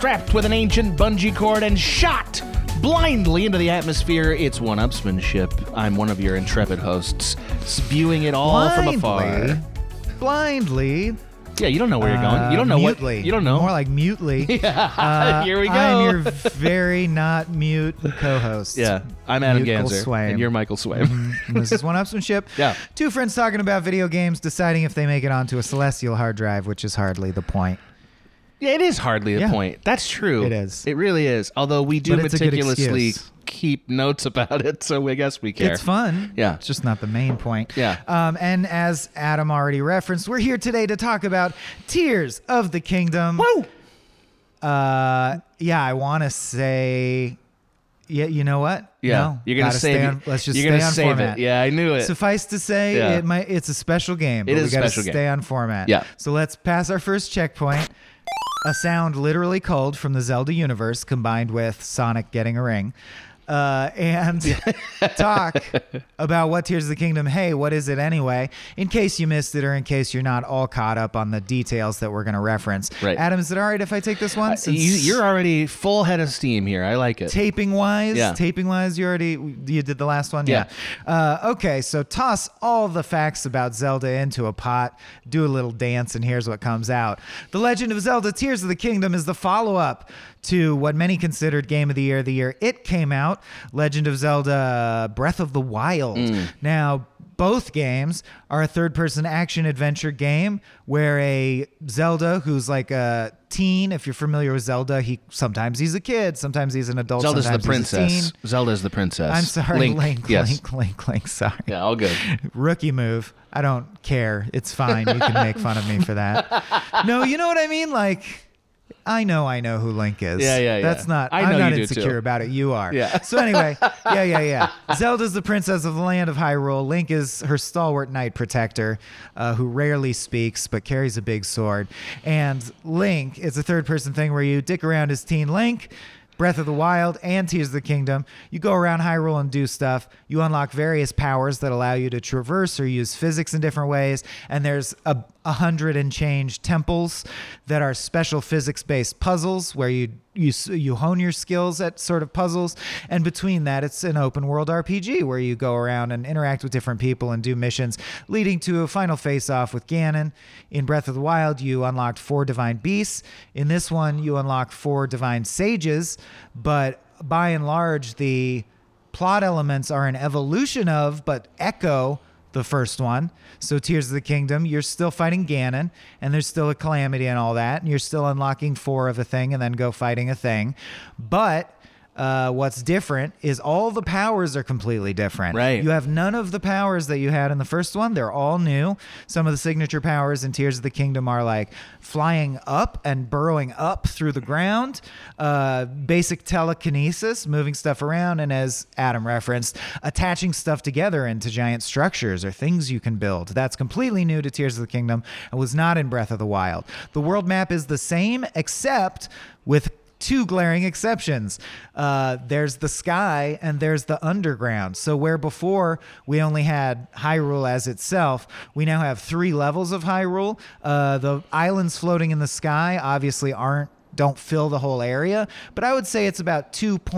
strapped with an ancient bungee cord and shot blindly into the atmosphere. It's one-upsmanship. I'm one of your intrepid hosts, viewing it all from afar. Blindly. Yeah, you don't know where you're going. You don't know mutely. what. You don't know. More like mutely. Here we go. I'm your very not mute co-host. Yeah, I'm Adam Michael Ganzer, Swaim. and you're Michael Swaim. And this is one-upsmanship. Yeah. Two friends talking about video games, deciding if they make it onto a celestial hard drive, which is hardly the point. Yeah, it is hardly the point. That's true. It is. It really is. Although we do But it's a good meticulously excuse. keep notes about it, so I guess we care. It's fun. Yeah. It's just not the main point. Yeah. And as Adam already referenced, we're here today to talk about Tears of the Kingdom. Woo! Yeah, I want to say... Yeah, you know what? Yeah, No, you're gonna gotta save stay it. on, let's just You're stay gonna on save format. it. Yeah, I knew it. Suffice to say, Yeah. it's a special game. It but is we a gotta special game. stay on format. Yeah. So let's pass our first checkpoint. A sound literally culled from the Zelda universe, combined with Sonic getting a ring. And talk about what Tears of the Kingdom. Hey, what is it anyway? In case you missed it, or in case you're not all caught up on the details that we're going to reference. Right. Adam, is it all right if I take this one? You're already full head of steam here. I like it. Taping wise, Yeah. you did the last one. Yeah. Okay, so toss all the facts about Zelda into a pot, do a little dance, and here's what comes out. The Legend of Zelda: Tears of the Kingdom is the follow-up to what many considered Game of the year it came out, Legend of Zelda: Breath of the Wild. Now, both games are a third-person action-adventure game where a Zelda who's like a teen, if you're familiar with Zelda, sometimes he's a kid, sometimes he's an adult, Zelda's the sometimes he's a princess. teen. Zelda's the princess. I'm sorry, Link, Yes. Link, sorry. Yeah, all good. Rookie move. I don't care. It's fine. You can make fun of me for that. No, you know what I mean? Like, I know who Link is. Yeah. That's not. I know I'm not you do insecure too. about it. You are. Yeah. So anyway, yeah. Zelda's the princess of the land of Hyrule. Link is her stalwart knight protector, who rarely speaks but carries a big sword. And Link is a third-person thing where you dick around as Teen Link. Breath of the Wild and Tears of the Kingdom. You go around Hyrule and do stuff. You unlock various powers that allow you to traverse or use physics in different ways. And there's 100 and change temples that are special physics-based puzzles where you hone your skills at sort of puzzles. And between that, it's an open world RPG where you go around and interact with different people and do missions, leading to a final face-off with Ganon. In Breath of the Wild, you unlocked 4 divine beasts. In this one, you unlock 4 divine sages, but by and large, the plot elements are an evolution of, but echo the first one. So Tears of the Kingdom, you're still fighting Ganon, and there's still a calamity and all that, and you're still unlocking 4 of a thing and then go fighting a thing. But what's different is all the powers are completely different. Right. You have none of the powers that you had in the first one. They're all new. Some of the signature powers in Tears of the Kingdom are like flying up and burrowing up through the ground, basic telekinesis, moving stuff around, and as Adam referenced, attaching stuff together into giant structures or things you can build. That's completely new to Tears of the Kingdom and was not in Breath of the Wild. The world map is the same, except with 2 glaring exceptions. There's the sky and there's the underground. So where before we only had Hyrule as itself, we now have 3 levels of Hyrule. The islands floating in the sky obviously don't fill the whole area, but I would say it's about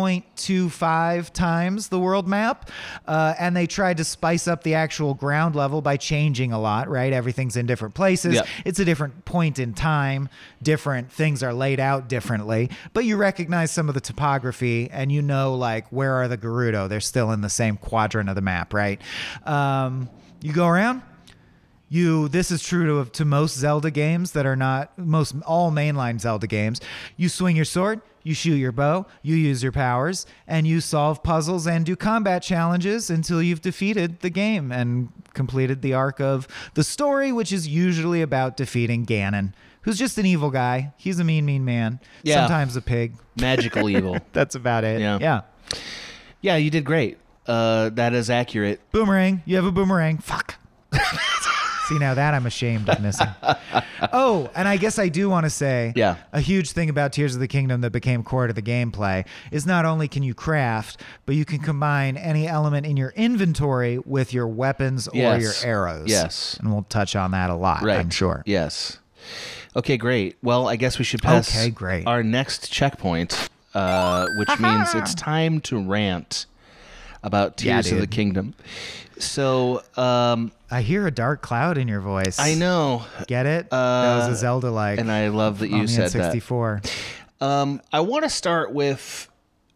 2.25 times the world map. And they tried to spice up the actual ground level by changing a lot, right? Everything's in different places. Yep. It's a different point in time. Different things are laid out differently, but you recognize some of the topography and you know, like, where are the Gerudo? They're still in the same quadrant of the map, right? You go around. This is true to most Zelda games that are not all mainline Zelda games. You swing your sword, you shoot your bow, you use your powers, and you solve puzzles and do combat challenges until you've defeated the game and completed the arc of the story, which is usually about defeating Ganon, who's just an evil guy. He's a mean man. Yeah. Sometimes a pig. Magical evil. That's about it. Yeah. Yeah, you did great. That is accurate. Boomerang. You have a boomerang. Fuck. See, now that I'm ashamed of missing. Oh, and I guess I do want to say a huge thing about Tears of the Kingdom that became core to the gameplay is not only can you craft, but you can combine any element in your inventory with your weapons or your arrows. Yes. And we'll touch on that a lot, Right. I'm sure. Yes. Okay, great. Well, I guess we should pass Okay, great. our next checkpoint, which means it's time to rant about Tears of the dude. Kingdom. So, I hear a dark cloud in your voice. I know, Get it? That was a Zelda-like. and I love that on you the said that. N64. I want to start with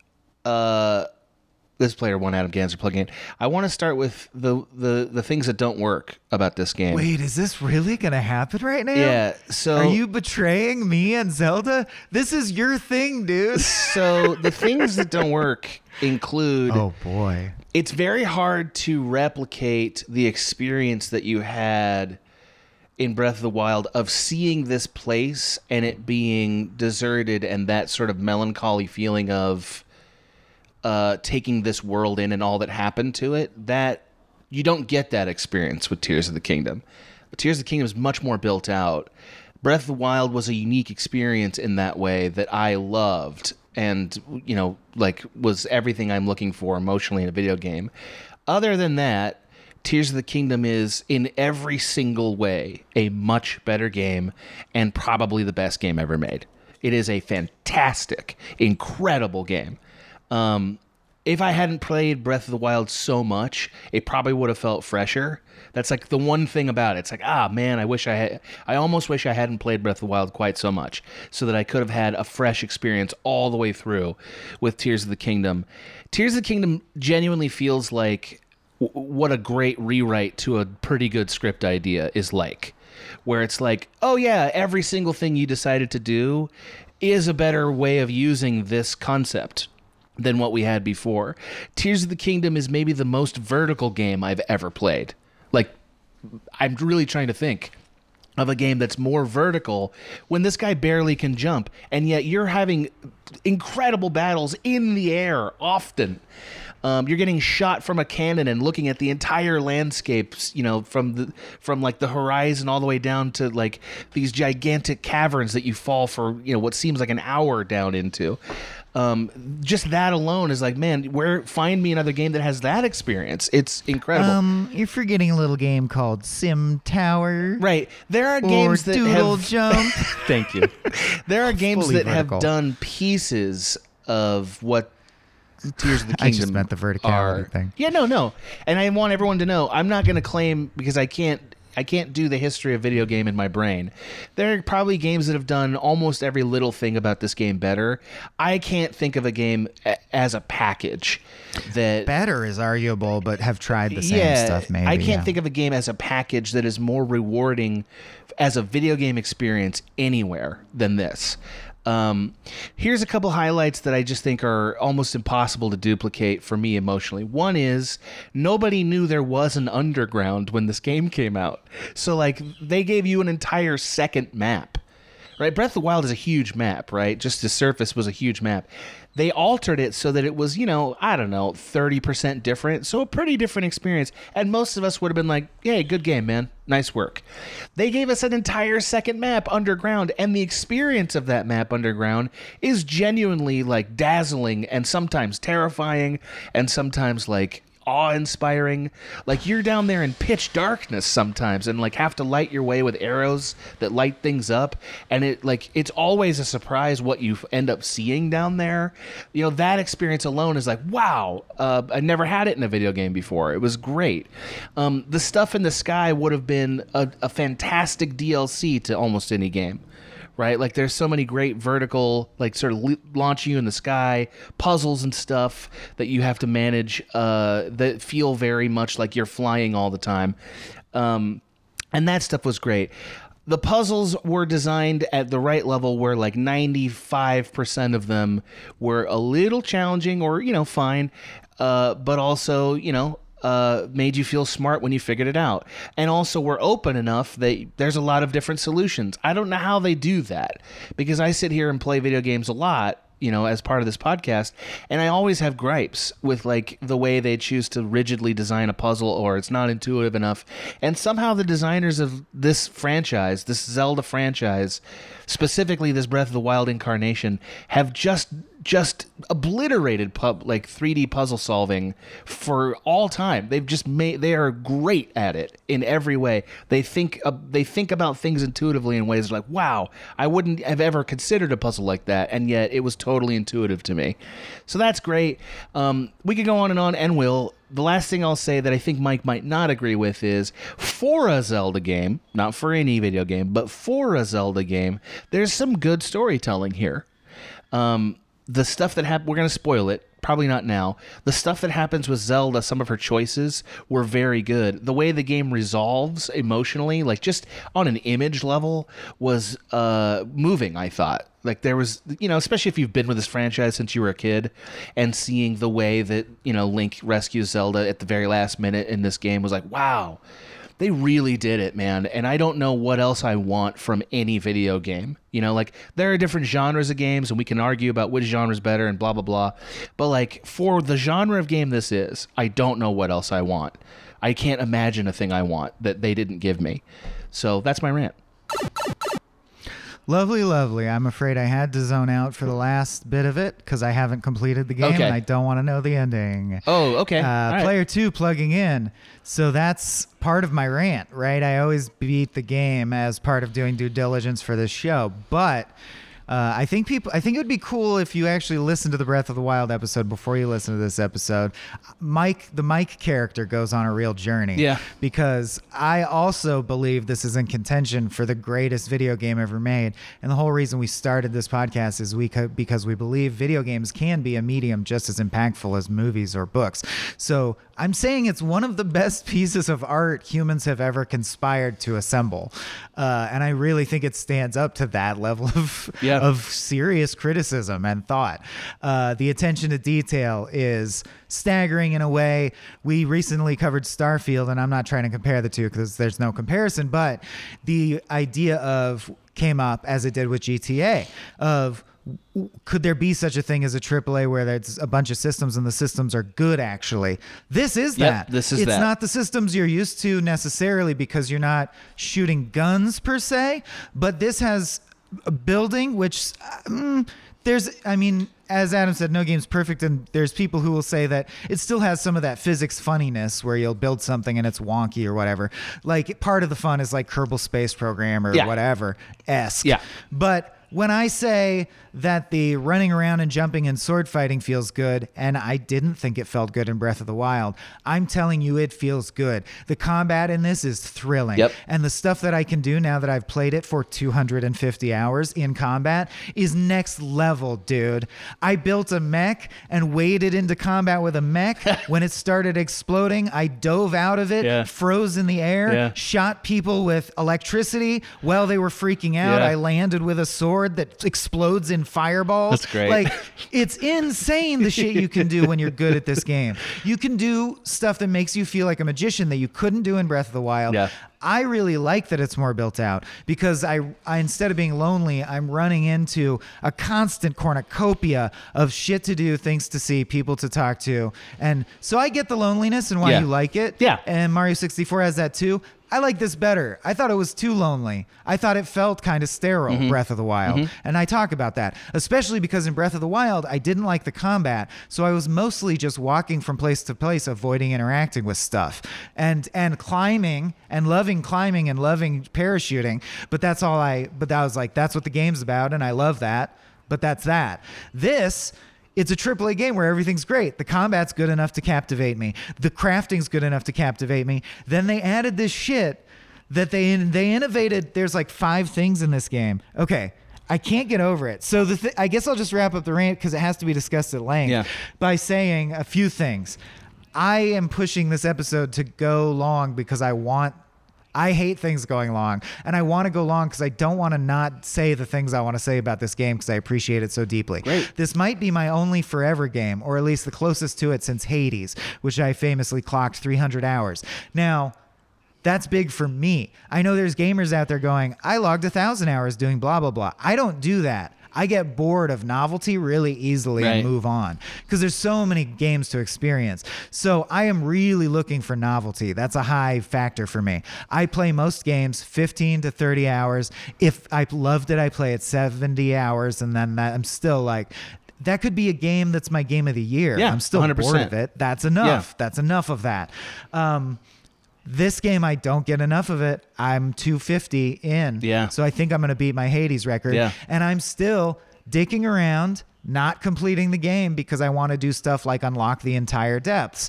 this player one Adam Ganser plug in. I want to start with the things that don't work about this game. Wait, is this really going to happen right now? Yeah. So Are you betraying me and Zelda? This is your thing, dude. So the things that don't work include. Oh, boy. It's very hard to replicate the experience that you had in Breath of the Wild of seeing this place and it being deserted and that sort of melancholy feeling of taking this world in and all that happened to it. That you don't get that experience with Tears of the Kingdom. But Tears of the Kingdom is much more built out. Breath of the Wild was a unique experience in that way that I loved and, you know, like was everything I'm looking for emotionally in a video game. Other than that, Tears of the Kingdom is in every single way a much better game and probably the best game ever made. It is a fantastic, incredible game. If I hadn't played Breath of the Wild so much, it probably would have felt fresher. That's like the one thing about it. It's like, man, I almost wish I hadn't played Breath of the Wild quite so much so that I could have had a fresh experience all the way through with Tears of the Kingdom. Tears of the Kingdom genuinely feels like what a great rewrite to a pretty good script idea is like, where it's like, oh yeah, every single thing you decided to do is a better way of using this concept than what we had before. Tears of the Kingdom is maybe the most vertical game I've ever played. Like, I'm really trying to think of a game that's more vertical when this guy barely can jump, and yet you're having incredible battles in the air often. You're getting shot from a cannon and looking at the entire landscapes, you know, from like the horizon all the way down to like these gigantic caverns that you fall for, you know, what seems like an hour down into. Just that alone is like, man, find me another game that has that experience. It's incredible. You're forgetting a little game called Sim Tower. Right. There are games that Doodle have Jump. Thank you. There are games Fully that vertical. have done pieces of what Tears of the Kingdom I just meant the verticality are. thing. Yeah, no. And I want everyone to know, I'm not going to claim, because I can't do the history of video game in my brain. There are probably games that have done almost every little thing about this game better. I can't think of a game as a package that... Better is arguable, but have tried the same stuff maybe. I can't think of a game as a package that is more rewarding as a video game experience anywhere than this. Here's a couple highlights that I just think are almost impossible to duplicate for me emotionally. One is nobody knew there was an underground when this game came out. So like they gave you an entire second map, right? Breath of the Wild is a huge map, right? Just the surface was a huge map. They altered it so that it was, 30% different. So a pretty different experience. And most of us would have been like, hey, good game, man. Nice work. They gave us an entire second map underground, and the experience of that map underground is genuinely like dazzling and sometimes terrifying and sometimes like awe-inspiring. Like you're down there in pitch darkness sometimes and like have to light your way with arrows that light things up, and it's always a surprise what you end up seeing down there. That experience alone is like, wow, I never had it in a video game before. It was great. The stuff in the sky would have been a fantastic DLC to almost any game. Right? Like there's so many great vertical, like sort of launch you in the sky, puzzles and stuff that you have to manage that feel very much like you're flying all the time. And that stuff was great. The puzzles were designed at the right level where like 95% of them were a little challenging or, fine, but also, made you feel smart when you figured it out. And also we're open enough that there's a lot of different solutions. I don't know how they do that, because I sit here and play video games a lot, as part of this podcast, and I always have gripes with like the way they choose to rigidly design a puzzle, or it's not intuitive enough. And somehow the designers of this franchise, this Zelda franchise, specifically this Breath of the Wild incarnation, have just just obliterated 3D puzzle solving for all time. They are great at it in every way. They think about things intuitively in ways like, wow, I wouldn't have ever considered a puzzle like that, and yet it was totally intuitive to me. So that's great. We could go on and will. The last thing I'll say that I think Mike might not agree with is, for a Zelda game, not for any video game, but for a Zelda game, there's some good storytelling here. The stuff that we're going to spoil it, probably not now. The stuff that happens with Zelda, some of her choices were very good. The way the game resolves emotionally, like just on an image level, was moving, I thought. Like there was, especially if you've been with this franchise since you were a kid, and seeing the way that, Link rescues Zelda at the very last minute in this game was like, wow. They really did it, man. And I don't know what else I want from any video game. There are different genres of games, and we can argue about which genre is better and blah, blah, blah. But, for the genre of game this is, I don't know what else I want. I can't imagine a thing I want that they didn't give me. So that's my rant. Lovely, lovely. I'm afraid I had to zone out for the last bit of it because I haven't completed the game, Okay. and I don't want to know the ending. Oh, okay. All right. Player 2 plugging in. So that's part of my rant, right? I always beat the game as part of doing due diligence for this show, but I think it would be cool if you actually listen to the Breath of the Wild episode before you listen to this episode. The Mike character goes on a real journey. Yeah. Because I also believe this is in contention for the greatest video game ever made. And the whole reason we started this podcast is because we believe video games can be a medium just as impactful as movies or books. So I'm saying it's one of the best pieces of art humans have ever conspired to assemble. And I really think it stands up to that level of serious criticism and thought. The attention to detail is staggering in a way. We recently covered Starfield, and I'm not trying to compare the two because there's no comparison, but the idea came up as it did with GTA of, could there be such a thing as a AAA where there's a bunch of systems and the systems are good, actually? This is that. It's not the systems you're used to necessarily because you're not shooting guns per se, but this has a building, which as Adam said, no game's perfect, and there's people who will say that it still has some of that physics funniness where you'll build something and it's wonky or whatever. Like, part of the fun is like Kerbal Space Program or whatever-esque. Yeah. But when I say that the running around and jumping and sword fighting feels good, and I didn't think it felt good in Breath of the Wild, I'm telling you it feels good. The combat in this is thrilling. Yep. And the stuff that I can do now that I've played it for 250 hours in combat is next level, dude. I built a mech and waded into combat with a mech. When it started exploding, I dove out of it, froze in the air, shot people with electricity while they were freaking out. I landed with a sword that explodes in fireballs. That's great. Like, it's insane the shit you can do when you're good at this game. You can do stuff that makes you feel like a magician that you couldn't do in Breath of the Wild. Yeah. I really like that it's more built out because I instead of being lonely, I'm running into a constant cornucopia of shit to do, things to see, people to talk to. And so I get the loneliness and why you like it. Yeah. And Mario 64 has that too. I like this better. I thought it was too lonely. I thought it felt kind of sterile, Breath of the Wild. And I talk about that, especially because in Breath of the Wild, I didn't like the combat. So I was mostly just walking from place to place, avoiding interacting with stuff and climbing and loving parachuting. But that was like, that's what the game's about. And I love that. But that's that. It's a AAA game where everything's great. The combat's good enough to captivate me. The crafting's good enough to captivate me. Then they added this shit that they innovated. There's like 5 things in this game. Okay, I can't get over it. So I guess I'll just wrap up the rant because it has to be discussed at length by saying a few things. I am pushing this episode to go long because I hate things going long, and I want to go long because I don't want to not say the things I want to say about this game because I appreciate it so deeply. Great. This might be my only forever game, or at least the closest to it since Hades, which I famously clocked 300 hours. Now, that's big for me. I know there's gamers out there going, I logged 1,000 hours doing blah, blah, blah. I don't do that. I get bored of novelty really easily and move on because there's so many games to experience. So I am really looking for novelty. That's a high factor for me. I play most games 15 to 30 hours. If I loved it, I play it 70 hours, and then I'm still like, that could be a game that's my game of the year. Yeah, I'm still 100%. bored of it. That's enough. Yeah. That's enough of that. This game, I don't get enough of it. I'm 250 in. Yeah. So I think I'm going to beat my Hades record. Yeah. And I'm still dicking around, not completing the game because I want to do stuff like unlock the entire depths,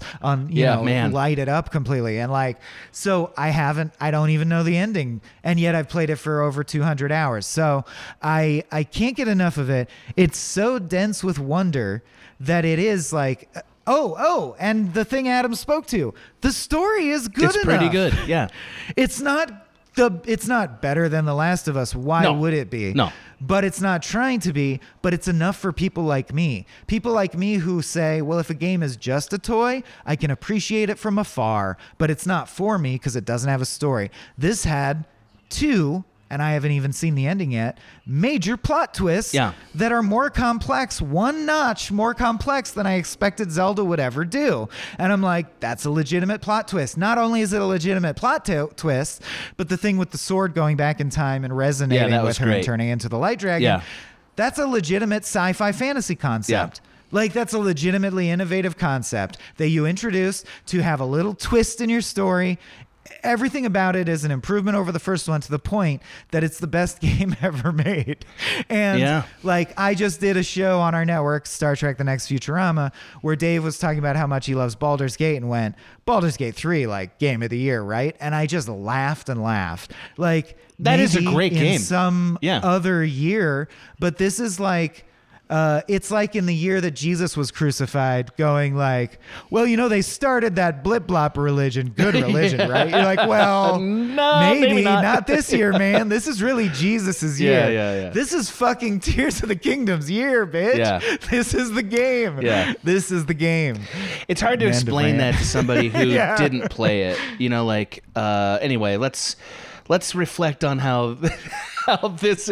light it up completely. And like, so I don't even know the ending. And yet I've played it for over 200 hours. So I can't get enough of it. It's so dense with wonder that it is like, and the thing Adam spoke to, the story is good enough. It's pretty good. Yeah. It's not better than The Last of Us. Why would it be? No. But it's not trying to be, but it's enough for people like me. People like me who say, well, if a game is just a toy, I can appreciate it from afar, but it's not for me because it doesn't have a story. This had 2, and I haven't even seen the ending yet, major plot twists that are more complex, one notch more complex than I expected Zelda would ever do. And I'm like, that's a legitimate plot twist. Not only is it a legitimate plot twist, but the thing with the sword going back in time and resonating with her and turning into the light dragon, that's a legitimate sci-fi fantasy concept. Like, that's a legitimately innovative concept that you introduce to have a little twist in your story. Everything about it is an improvement over the first one to the point that it's the best game ever made. And like, I just did a show on our network, Star Trek The Next Futurama, where Dave was talking about how much he loves Baldur's Gate and went, Baldur's Gate 3, like, game of the year, right? And I just laughed and laughed. Like, that is a great game. Some other year, but this is like, it's like in the year that Jesus was crucified, going like, well, they started that blip blop religion, good religion, right? You're like, well, no, maybe not this year, man. This is really Jesus's year. Yeah. This is fucking Tears of the Kingdom's year, bitch. Yeah. This is the game. Yeah. This is the game. It's hard to explain that to somebody who didn't play it. Anyway, let's reflect on how this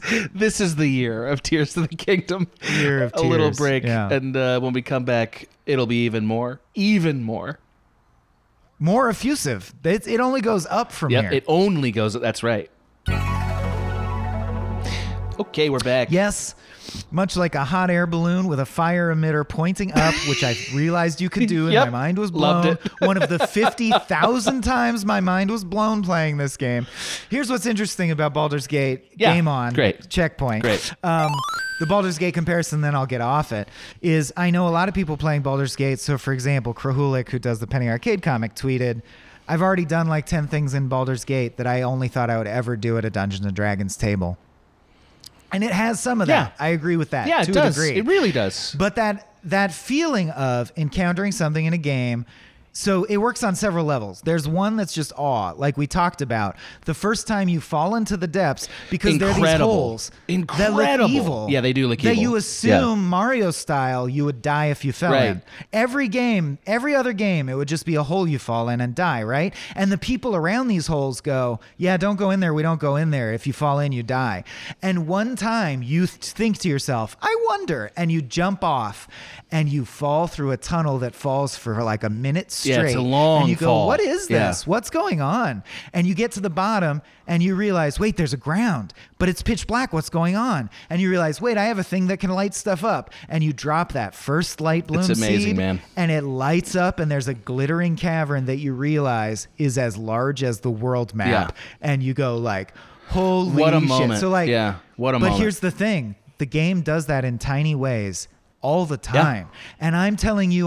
is the year of Tears of the Kingdom. Year of a little tears. break, yeah. And when we come back, it'll be even more effusive. It only goes up from here. It only goes. That's right. Okay, we're back. Yes. Much like a hot air balloon with a fire emitter pointing up, which I realized you could do, and my mind was blown. Loved it. One of the 50,000 times my mind was blown playing this game. Here's what's interesting about Baldur's Gate. Game on. Great. Checkpoint. Great. The Baldur's Gate comparison, then I'll get off it, is I know a lot of people playing Baldur's Gate. So, for example, Krahulik, who does the Penny Arcade comic, tweeted, I've already done like 10 things in Baldur's Gate that I only thought I would ever do at a Dungeons & Dragons table. And it has some of that. I agree with that. Yeah, to it does. A degree. It really does. But that feeling of encountering something in a game, so it works on several levels. There's one that's just awe, like we talked about. The first time you fall into the depths, because there are these holes that look evil. Yeah, they do look evil. That you assume Mario style you would die if you fell in. Every game, every other game, it would just be a hole you fall in and die, right? And the people around these holes go, yeah, don't go in there. We don't go in there. If you fall in, you die. And one time you think to yourself, I wonder, and you jump off and you fall through a tunnel that falls for like a minute straight. Yeah, it's a long and you go, fall. what is this? What's going on? And you get to the bottom and you realize, wait, there's a ground, but it's pitch black. What's going on? And you realize, wait, I have a thing that can light stuff up. And you drop that first light bloom It's amazing, seed, man. and it lights up, and there's a glittering cavern that you realize is as large as the world map. And you go like, holy what a shit. moment. So like, what a but moment. here's the thing. The game does that in tiny ways all the time. And I'm telling you,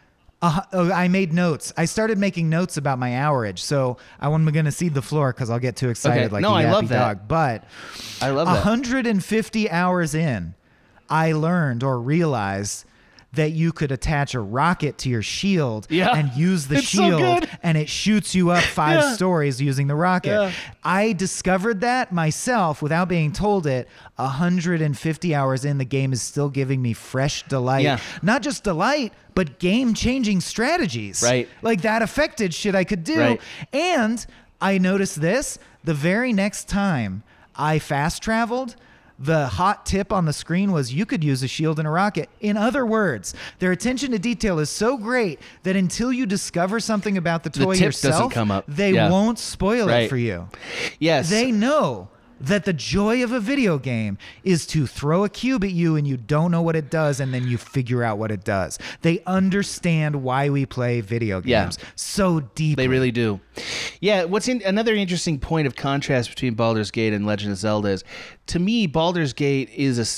I made notes. I started making notes about my hourage. So I'm going to cede the floor because I'll get too excited like a yappy dog. But I love that. 150 hours in, I learned or realized that you could attach a rocket to your shield and use the shield, and it shoots you up 5 stories using the rocket. I discovered that myself without being told it. 150 hours in, the game is still giving me fresh delight. Not just delight, but game-changing strategies. Right. Like that affected shit I could do. Right. And I noticed this, the very next time I fast traveled, the hot tip on the screen was you could use a shield and a rocket. In other words, their attention to detail is so great that until you discover something about the toy tip yourself, doesn't come up. They won't spoil it for you. Yes. They know that the joy of a video game is to throw a cube at you and you don't know what it does, and then you figure out what it does. They understand why we play video games so deeply. They really do. Yeah, another interesting point of contrast between Baldur's Gate and Legend of Zelda is, to me, Baldur's Gate is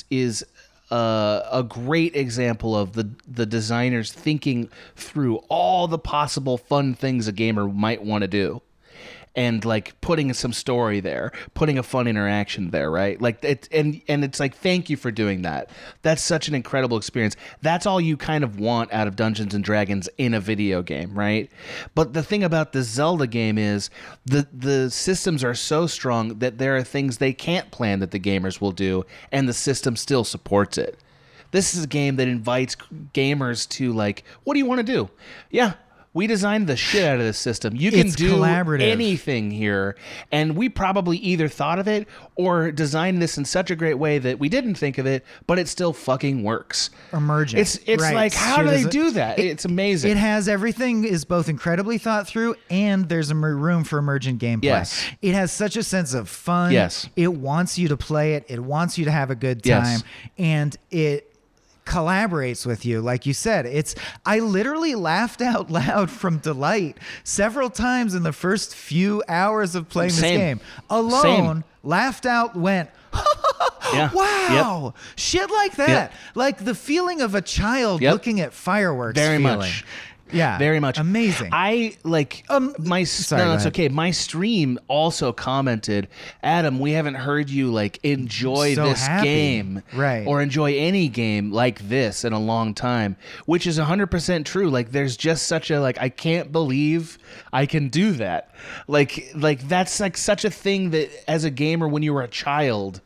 a great example of the designers thinking through all the possible fun things a gamer might want to do, and like putting some story there, putting a fun interaction there, right? Like it's like, thank you for doing that. That's such an incredible experience. That's all you kind of want out of Dungeons and Dragons in a video game, right? But the thing about the Zelda game is the systems are so strong that there are things they can't plan that the gamers will do, and the system still supports it. This is a game that invites gamers to, like, what do you want to do? Yeah, we designed the shit out of this system. You can do anything here. And we probably either thought of it or designed this in such a great way that we didn't think of it, but it still fucking works. Emergent. It's right. Like, how do they do that? It's amazing. It has everything is both incredibly thought through, and there's a room for emergent gameplay. Yes. It has such a sense of fun. Yes. It wants you to play it. It wants you to have a good time. Yes. And it collaborates with you. Like you said, I literally laughed out loud from delight several times in the first few hours of playing this game. Alone, laughed out, went, yeah. Wow, shit like that. Yep. Like the feeling of a child looking at fireworks. Very much. Yeah, very much. Amazing. I like sorry, no, it's okay. My stream also commented, Adam, we haven't heard you like enjoy this game, right, or enjoy any game like this in a long time, which is 100% true. Like, there's just such a, like, I can't believe I can do that. Like that's like such a thing that as a gamer when you were a child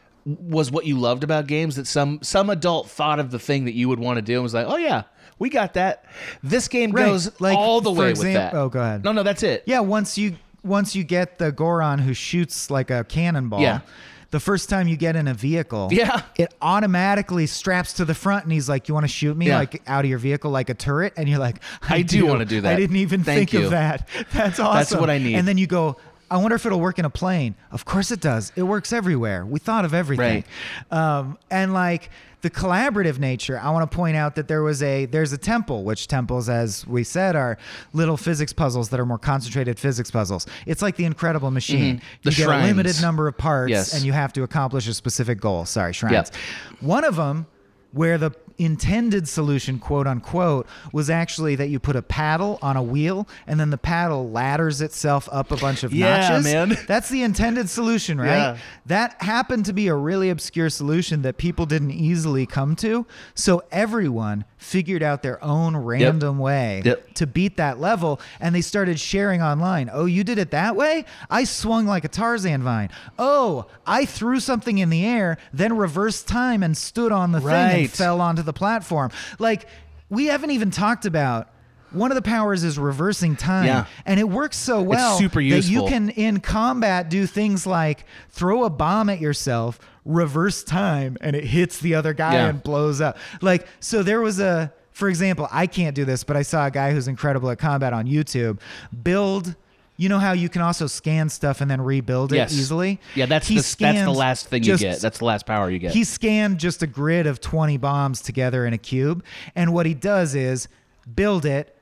was what you loved about games, that some adult thought of the thing that you would want to do and was like, oh yeah, we got that. This game goes like, all the way with that. Oh, go ahead. No, that's it. Yeah, once you get the Goron who shoots like a cannonball, the first time you get in a vehicle, it automatically straps to the front, and he's like, you want to shoot me like out of your vehicle like a turret? And you're like, I do want to do that. I didn't even think of that. That's awesome. That's what I need. And then you go, I wonder if it'll work in a plane. Of course it does. It works everywhere. We thought of everything. Right. And like the collaborative nature, I want to point out that there's a temple, which temples, as we said, are little physics puzzles that are more concentrated physics puzzles. It's like the Incredible Machine. Mm-hmm. The you get shrines. a limited number of parts, and you have to accomplish a specific goal. Sorry, shrines. Yep. One of them, where the intended solution, quote unquote, was actually that you put a paddle on a wheel and then the paddle ladders itself up a bunch of notches. Man. That's the intended solution, right? Yeah. That happened to be a really obscure solution that people didn't easily come to. So everyone figured out their own random way to beat that level, and they started sharing online. Oh, you did it that way? I swung like a Tarzan vine. Oh, I threw something in the air, then reversed time and stood on the thing and fell onto the platform. Like, we haven't even talked about one of the powers is reversing time, and it works so well it's super useful. that you can in combat do things like throw a bomb at yourself, reverse time, and it hits the other guy and blows up. Like, so there was for example, I can't do this, but I saw a guy who's incredible at combat on YouTube build. You know how you can also scan stuff and then rebuild it easily? Yeah, that's the last thing you get. That's the last power you get. He scanned just a grid of 20 bombs together in a cube. And what he does is build it,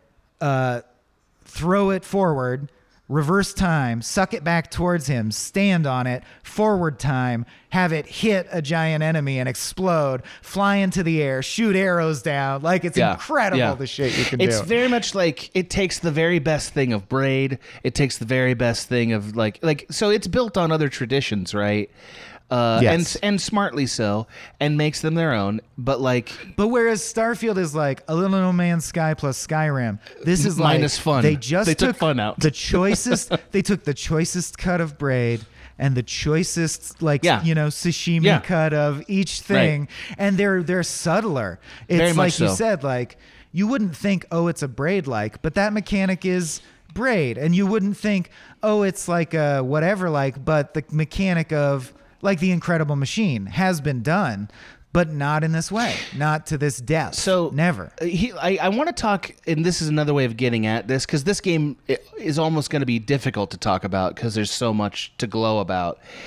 throw it forward, reverse time, suck it back towards him, stand on it, forward time, have it hit a giant enemy and explode, fly into the air, shoot arrows down. Like, it's incredible the shit you can do. It's very much like it takes the very best thing of Braid. It takes the very best thing of like so it's built on other traditions, right? And smartly so, and makes them their own. But whereas Starfield is like a Little No Man's Sky plus Skyrim, this is minus fun. They took fun out. The choicest. They took the choicest cut of Braid and the choicest sashimi cut of each thing, and they're subtler. It's very like much you so. said, like you wouldn't think, oh, it's a Braid but that mechanic is Braid, and you wouldn't think, oh, it's like a whatever but the mechanic of like the Incredible Machine has been done, but not in this way, not to this depth. So never. I want to talk, and this is another way of getting at this, because this game is almost going to be difficult to talk about because there's so much to glow about.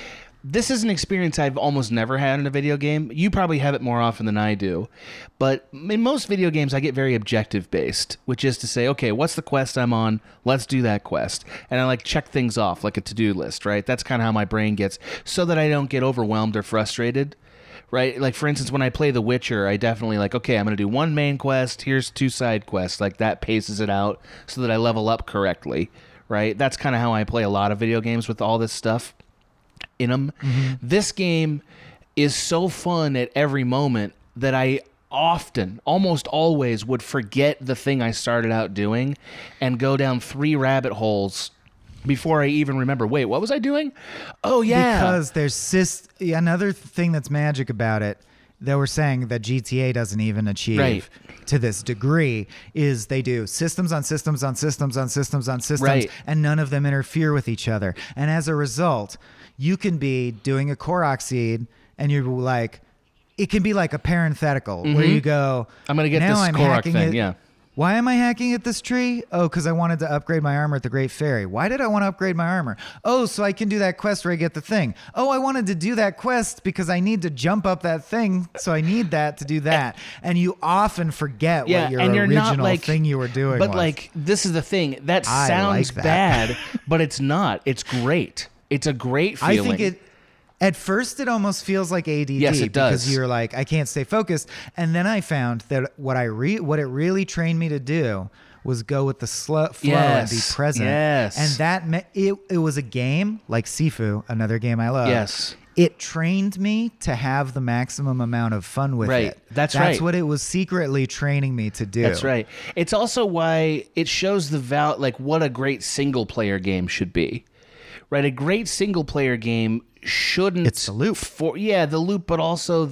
this is an experience I've almost never had in a video game. You probably have it more often than I do. But in most video games, I get very objective based, which is to say, okay, what's the quest I'm on? Let's do that quest. And I like check things off like a to-do list, right? That's kind of how my brain gets, so that I don't get overwhelmed or frustrated, right? Like, for instance, when I play The Witcher, I definitely like, okay, I'm going to do one main quest. Here's 2 side quests. Like, that paces it out so that I level up correctly, right? That's kind of how I play a lot of video games with all this stuff in them. This game is so fun at every moment that I often, almost always, would forget the thing I started out doing and go down 3 rabbit holes before I even remember, wait, what was I doing? Oh, yeah. Because there's another thing that's magic about it that we're saying that GTA doesn't even achieve to this degree is they do systems on systems on systems on systems on systems, and none of them interfere with each other. And as a result, you can be doing a Korok seed and you're like, it can be like a parenthetical where you go, I'm going to get this Korok thing, yeah. Why am I hacking at this tree? Oh, because I wanted to upgrade my armor at the Great Fairy. Why did I want to upgrade my armor? Oh, so I can do that quest where I get the thing. Oh, I wanted to do that quest because I need to jump up that thing, so I need that to do that. And you often forget what your original thing you were doing was. But, like, this is the thing. That sounds bad, but it's not. It's great. It's a great feeling. I think at first, it almost feels like ADD. Yes, it does. Because you're like, I can't stay focused. And then I found that what it really trained me to do was go with the flow and be present. Yes. And that it was a game like Sifu, another game I love. Yes. It trained me to have the maximum amount of fun with it. That's right. That's what it was secretly training me to do. That's right. It's also why it shows what a great single player game should be. Right? A great single player game shouldn't, it's the loop the loop, but also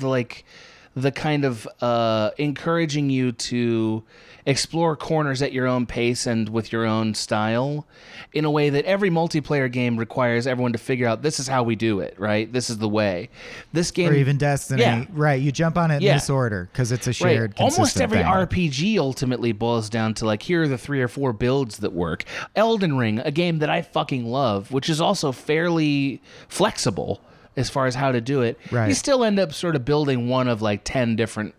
the kind of encouraging you to explore corners at your own pace and with your own style in a way that every multiplayer game requires everyone to figure out, this is how we do it, right? This is the way. This game, or even Destiny, right? You jump on it in this order because it's a shared consistent almost every thing. RPG ultimately boils down to like, here are the 3 or 4 builds that work. Elden Ring, a game that I fucking love, which is also fairly flexible as far as how to do it. Right. You still end up sort of building one of like 10 different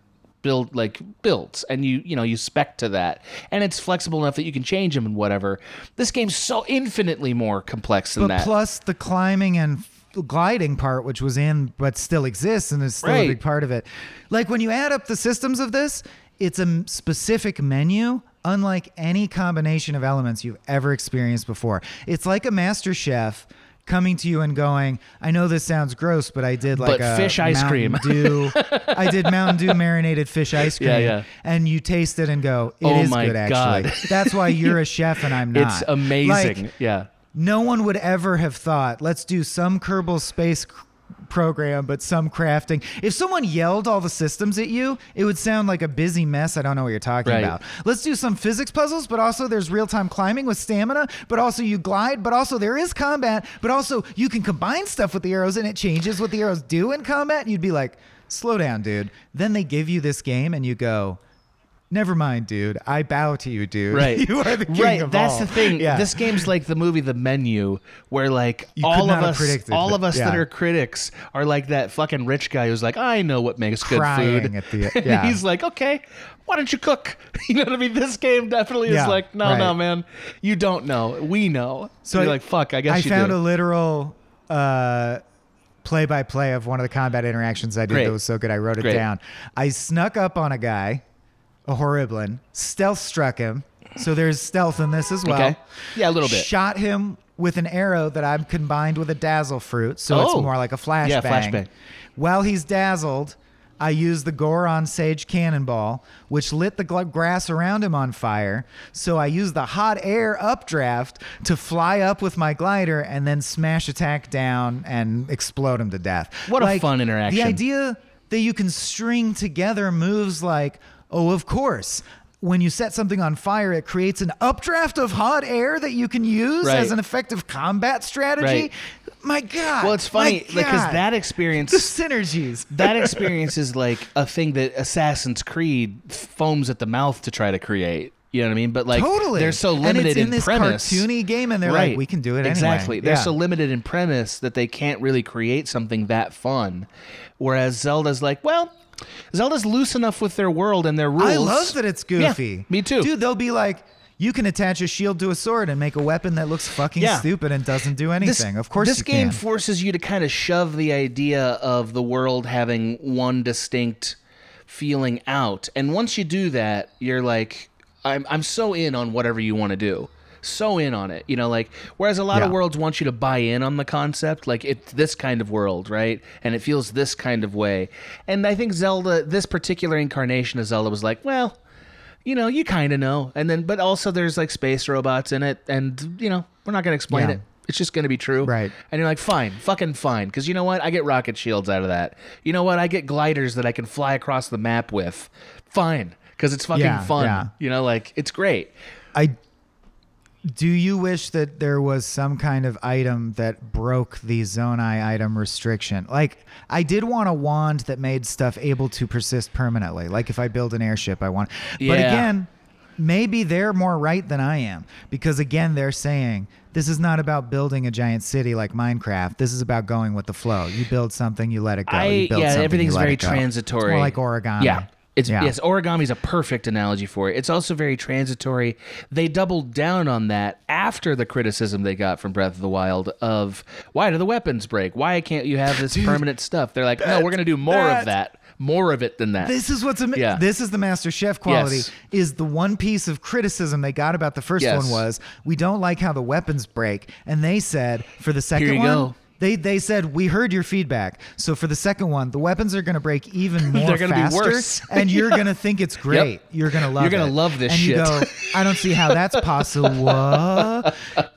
builds, and you spec to that, and it's flexible enough that you can change them and whatever. This game's so infinitely more complex than that. Plus the climbing and gliding part, which was in but still exists and is still a big part of it. Like when you add up the systems of this, it's a specific menu unlike any combination of elements you've ever experienced before. It's like a master chef coming to you and going, I know this sounds gross, but I did like a fish ice cream. I did Mountain Dew marinated fish ice cream. Yeah. And you taste it and go, it is good, actually. God. That's why you're a chef and I'm not. It's amazing. Like, no one would ever have thought, let's do some Kerbal Space program, but some crafting. If someone yelled all the systems at you, it would sound like a busy mess. I don't know what you're talking about. Let's do some physics puzzles, but also there's real-time climbing with stamina, but also you glide, but also there is combat, but also you can combine stuff with the arrows and it changes what the arrows do in combat. And you'd be like, slow down, dude. Then they give you this game and you go, never mind, dude. I bow to you, dude. Right. You are the king of That's all. the thing. Yeah. This game's like the movie The Menu, where like all of us that are critics are like that fucking rich guy who's like, I know what makes good food. And he's like, okay, why don't you cook? You know what I mean? This game definitely is like, no, man. You don't know. We know. So you're like, fuck, I guess you do. I found a literal play-by-play of one of the combat interactions I did that was so good I wrote it down. I snuck up on a guy, a Horriblin, stealth struck him, so there's stealth in this as well. Okay. Yeah, a little bit. Shot him with an arrow that I've combined with a dazzle fruit, so it's more like a flashbang. Yeah, flashbang. While he's dazzled, I used the Goron Sage Cannonball, which lit the grass around him on fire. So I used the hot air updraft to fly up with my glider and then smash attack down and explode him to death. What a fun interaction. The idea that you can string together moves like, oh, of course. When you set something on fire, it creates an updraft of hot air that you can use as an effective combat strategy. Right. My God. Well, it's funny because that experience, the synergies. That experience is like a thing that Assassin's Creed foams at the mouth to try to create. You know what I mean? But like, Totally. they're so and limited it's in in this premise. cartoony game, and they're like, we can do it exactly. anyway. They're Yeah. so limited in premise that they can't really create something that fun. Whereas Zelda's like, well, Zelda's loose enough with their world and their rules. I love that it's goofy. Yeah, me too. Dude, they'll be like, you can attach a shield to a sword and make a weapon that looks fucking stupid and doesn't do anything. Of course this you game can. forces you to kind of shove the idea of the world having one distinct feeling out. And once you do that, you're like, I'm so in on whatever you want to do. So in on it, like, whereas a lot of worlds want you to buy in on the concept, like it's this kind of world, right? And it feels this kind of way. And I think Zelda, this particular incarnation of Zelda was like, well, you kind of know. And then, but also there's like space robots in it, and we're not going to explain it. It's just going to be true. Right. And you're like, fine, fucking fine. Because you know what? I get rocket shields out of that. You know what? I get gliders that I can fly across the map with. Fine. Because it's fucking fun. Yeah. Like, it's great. Do you wish that there was some kind of item that broke the Zonai item restriction? Like, I did want a wand that made stuff able to persist permanently. Like, if I build an airship, I want. Yeah. But again, maybe they're more right than I am. Because again, they're saying, this is not about building a giant city like Minecraft. This is about going with the flow. You build something, you let it go. You build something, everything's you let very it go. transitory. It's more like origami. Yeah. Yes, origami is a perfect analogy for it. It's also very transitory. They doubled down on that after the criticism they got from Breath of the Wild of, why do the weapons break? Why can't you have this permanent stuff? They're like, no, we're going to do more of that. More of it than that. This is what's amazing. This is the Master Chef quality. Yes. Is the one piece of criticism they got about the first one was, we don't like how the weapons break. And they said, for the second Here you one, go. They said, we heard your feedback. So for the second one, the weapons are going to break even more They're gonna faster. be worse. And you're going to think it's great. Yep. You're going to love it. You're going to love this and shit. You go, I don't see how that's possible.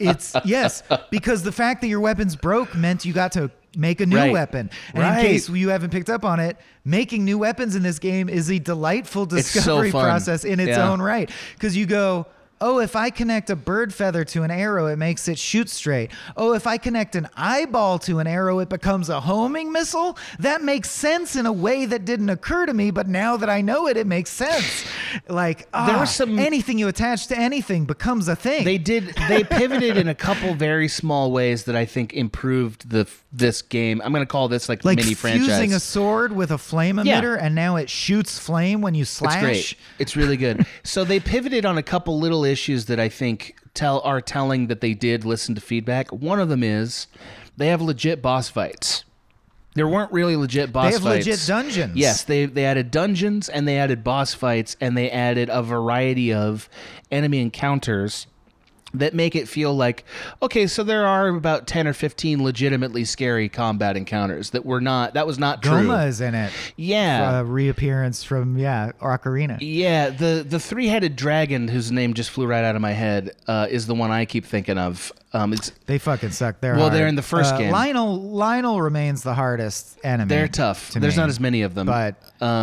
Yes, because the fact that your weapons broke meant you got to make a new weapon. And in case you haven't picked up on it, making new weapons in this game is a delightful discovery process in its own right. Because you go, oh, if I connect a bird feather to an arrow, it makes it shoot straight. Oh, if I connect an eyeball to an arrow, it becomes a homing missile. That makes sense in a way that didn't occur to me, but now that I know it, it makes sense. Like, there was some, anything you attach to anything becomes a thing. They pivoted in a couple very small ways that I think improved this game. I'm going to call this like mini franchise. Fusing a sword with a flame emitter, and now it shoots flame when you slash. It's great. It's really good. So they pivoted on a couple little issues that I think are telling that they did listen to feedback. One of them is they have legit boss fights. There weren't really legit boss fights. They have legit dungeons. Yes, they added dungeons, and they added boss fights, and they added a variety of enemy encounters that make it feel like, okay, so there are about 10 or 15 legitimately scary combat encounters that was not true. Goma is in it. Yeah. Reappearance from, Ocarina. Yeah, the three-headed dragon whose name just flew right out of my head is the one I keep thinking of. They fucking suck. They're well, hard. they're in the first game. Lionel remains the hardest enemy. They're tough. There's not as many of them. But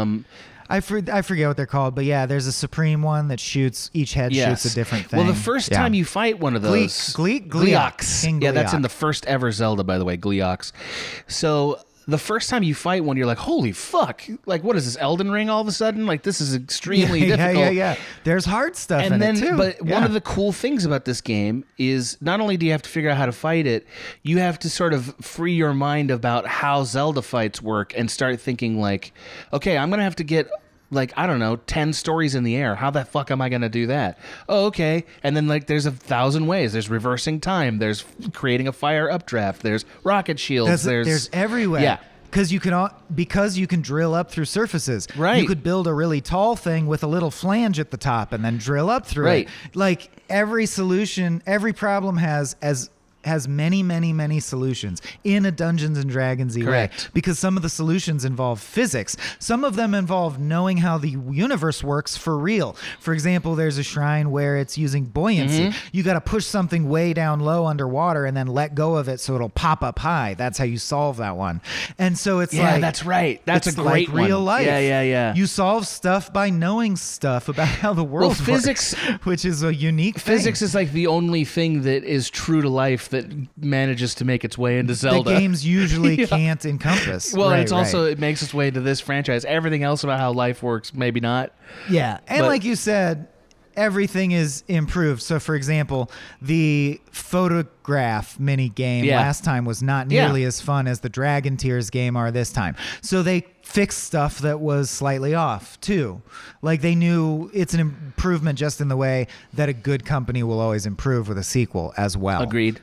I forget what they're called, but yeah, there's a supreme one that shoots. Each head shoots a different thing. Well, the first time you fight one of those, Gleeok. King yeah, that's Gleeok. in the first ever Zelda, by the way, Gleeoks. So the first time you fight one, you're like, holy fuck! Like, what is this, Elden Ring? All of a sudden, like, this is extremely difficult. Yeah. There's hard stuff and in then, it too. But one of the cool things about this game is not only do you have to figure out how to fight it, you have to sort of free your mind about how Zelda fights work and start thinking like, okay, I'm gonna have to get, like, I don't know, 10 stories in the air. How the fuck am I going to do that? Oh, okay. And then, like, there's 1,000 ways. There's reversing time. There's creating a fire updraft. There's rocket shields. There's everywhere. Yeah. Because you can drill up through surfaces. Right. You could build a really tall thing with a little flange at the top and then drill up through it. Like, every solution, every problem has many, many, many solutions in a Dungeons and Dragons way. Correct. Because some of the solutions involve physics. Some of them involve knowing how the universe works for real. For example, there's a shrine where it's using buoyancy. Mm-hmm. You got to push something way down low underwater and then let go of it so it'll pop up high. That's how you solve that one. And so it's yeah, like... that's right. That's a great like real one. life. Yeah. You solve stuff by knowing stuff about how the world physics, works, which is a unique thing. Physics is like the only thing that is true to life that manages to make its way into Zelda. The games usually can't encompass. Well, it's also, it makes its way to this franchise. Everything else about how life works, maybe not. Yeah. And But- like you said, everything is improved. So, for example, the photograph mini game last time was not nearly as fun as the Dragon Tears game are this time. So they fixed stuff that was slightly off too. Like they knew it's an improvement just in the way that a good company will always improve with a sequel as well. Agreed.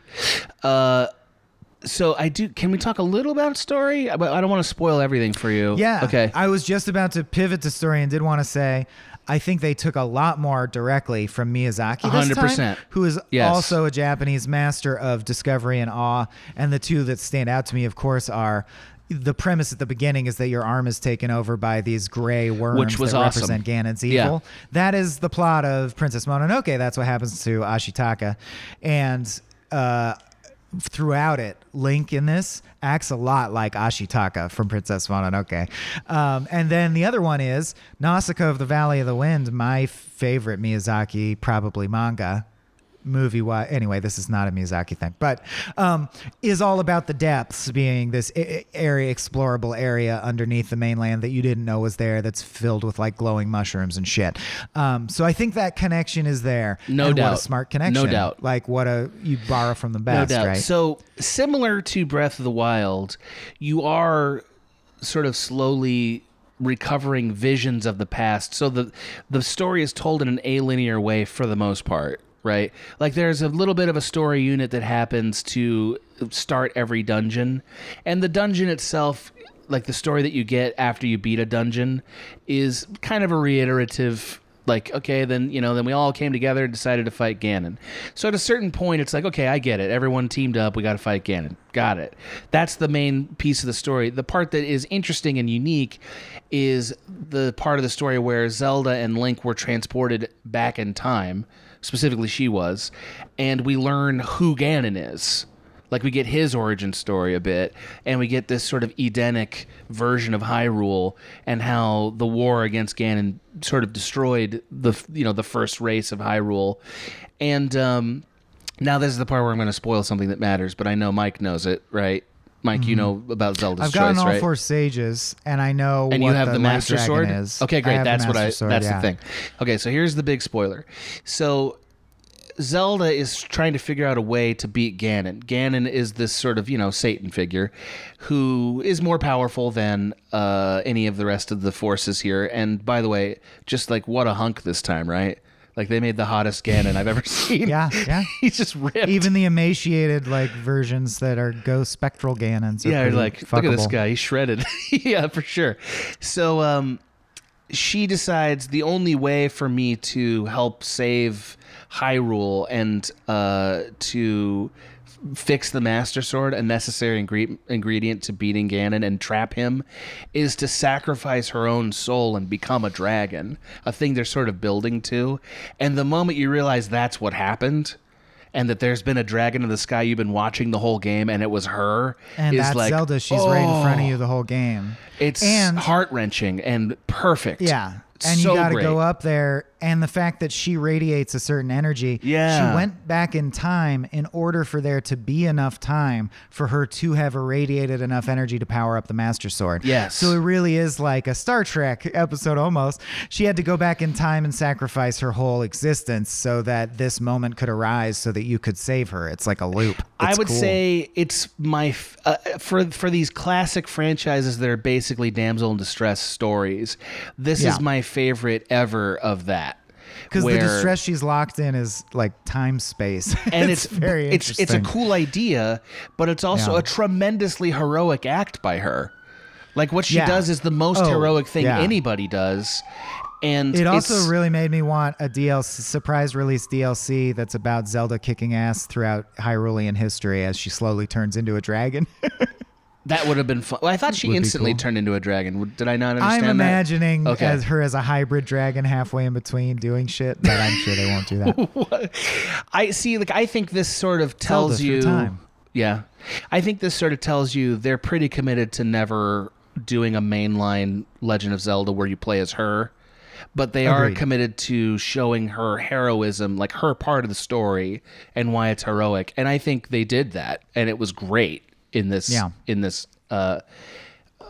So can we talk a little about story? I don't want to spoil everything for you. Yeah. Okay. I was just about to pivot to story and did want to say, I think they took a lot more directly from Miyazaki this 100%. time, who is also a Japanese master of discovery and awe. And the two that stand out to me, of course, are the premise at the beginning is that your arm is taken over by these gray worms Which was that awesome. represent Ganon's evil. Yeah. That is the plot of Princess Mononoke. That's what happens to Ashitaka. And throughout it, Link in this acts a lot like Ashitaka from Princess Mononoke. And then the other one is Nausicaa of the Valley of the Wind, my favorite Miyazaki, probably manga. Movie wise, anyway, this is not a Miyazaki thing, but is all about the depths being this explorable area underneath the mainland that you didn't know was there, that's filled with like glowing mushrooms and shit. So I think that connection is there. No doubt. What a smart connection. No doubt. Like you borrow from the best, No doubt. right? So similar to Breath of the Wild, you are sort of slowly recovering visions of the past. So the story is told in an alinear way for the most part. Right? Like there's a little bit of a story unit that happens to start every dungeon. And the dungeon itself, like the story that you get after you beat a dungeon, is kind of a reiterative, like, okay, then we all came together and decided to fight Ganon. So at a certain point, it's like, okay, I get it. Everyone teamed up. We got to fight Ganon. Got it. That's the main piece of the story. The part that is interesting and unique is the part of the story where Zelda and Link were transported back in time. Specifically, she was, and we learn who Ganon is. Like, we get his origin story a bit, and we get this sort of Edenic version of Hyrule and how the war against Ganon sort of destroyed the first race of Hyrule. And now this is the part where I'm going to spoil something that matters, but I know Mike knows it, right? Mike, you know about Zelda's I've gotten choice, all right? 4 sages, and I know And what you have the Light Master Dragon Sword? is. Okay, great. That's That's the thing. Okay, so here's the big spoiler. So Zelda is trying to figure out a way to beat Ganon. Ganon is this sort of, Satan figure who is more powerful than any of the rest of the forces here. And by the way, just like what a hunk this time, right? Like they made the hottest Ganon I've ever seen. Yeah. He's just ripped. Even the emaciated versions that are ghost spectral Ganons are you're pretty like, fuckable. look at this guy. He's shredded. Yeah, for sure. So she decides the only way for me to help save Hyrule and to fix the Master Sword, a necessary ingredient to beating Ganon and trap him, is to sacrifice her own soul and become a dragon, a thing they're sort of building to. And the moment you realize that's what happened, and that there's been a dragon in the sky you've been watching the whole game, and it was her, and is that's like, Zelda. She's right in front of you the whole game. It's and heart-wrenching and perfect. Yeah. And so you got to great. go up there. And the fact that she radiates a certain energy. Yeah. She went back in time in order for there to be enough time for her to have irradiated enough energy to power up the Master Sword. Yes. So it really is like a Star Trek episode almost. She had to go back in time and sacrifice her whole existence so that this moment could arise so that you could save her. It's like a loop. I would cool. say it's my for these classic franchises that are basically damsel in distress stories. This is my favorite ever of that. Because the distress she's locked in is like time space, and it's very interesting. It's a cool idea, but it's also a tremendously heroic act by her. Like what she does is the most heroic thing anybody does. And it also really made me want a DLC, surprise release DLC that's about Zelda kicking ass throughout Hyrulean history as she slowly turns into a dragon. That would have been fun. Well, I thought she instantly turned into a dragon. Did I not understand that? I'm imagining as her as a hybrid dragon halfway in between doing shit, but I'm sure they won't do that. I see. Like, I think this sort of tells you. Time. Yeah, I think this sort of tells you they're pretty committed to never doing a mainline Legend of Zelda where you play as her, but they are committed to showing her heroism, like her part of the story and why it's heroic. And I think they did that, and it was great. In this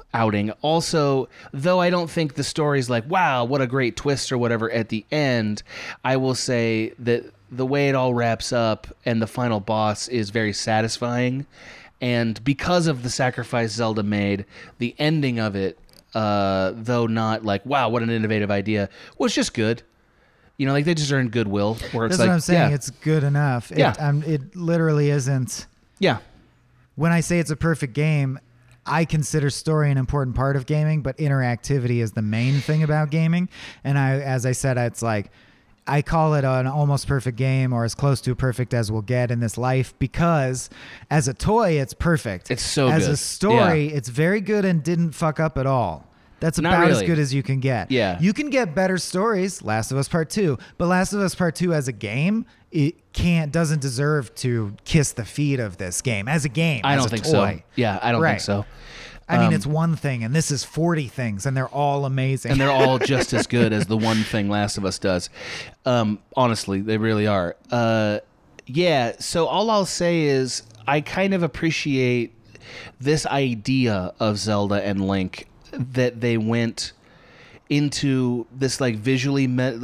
outing. Also, though I don't think the story's like, wow, what a great twist or whatever at the end, I will say that the way it all wraps up and the final boss is very satisfying. And because of the sacrifice Zelda made, the ending of it, though not like, wow, what an innovative idea, was just good. You know, like they just earned goodwill. Where it's That's like, what I'm saying. yeah, It's good enough. Yeah. It literally isn't. yeah, When I say it's a perfect game, I consider story an important part of gaming, but interactivity is the main thing about gaming. And as I said, it's like, I call it an almost perfect game, or as close to perfect as we'll get in this life, because as a toy, it's perfect. It's so as good. a story, it's very good and didn't fuck up at all. That's Not about as really. good as you can get. Yeah. You can get better stories, Last of Us Part 2, but Last of Us Part 2 as a game, it doesn't deserve to kiss the feet of this game as a game. I as don't a think toy. so. Yeah, I don't think Right. so. I mean, it's one thing, and this is 40 things, and they're all amazing. And they're all just as good as the one thing Last of Us does. Honestly, they really are. Yeah, so all I'll say is I kind of appreciate this idea of Zelda and Link, that they went into this like visually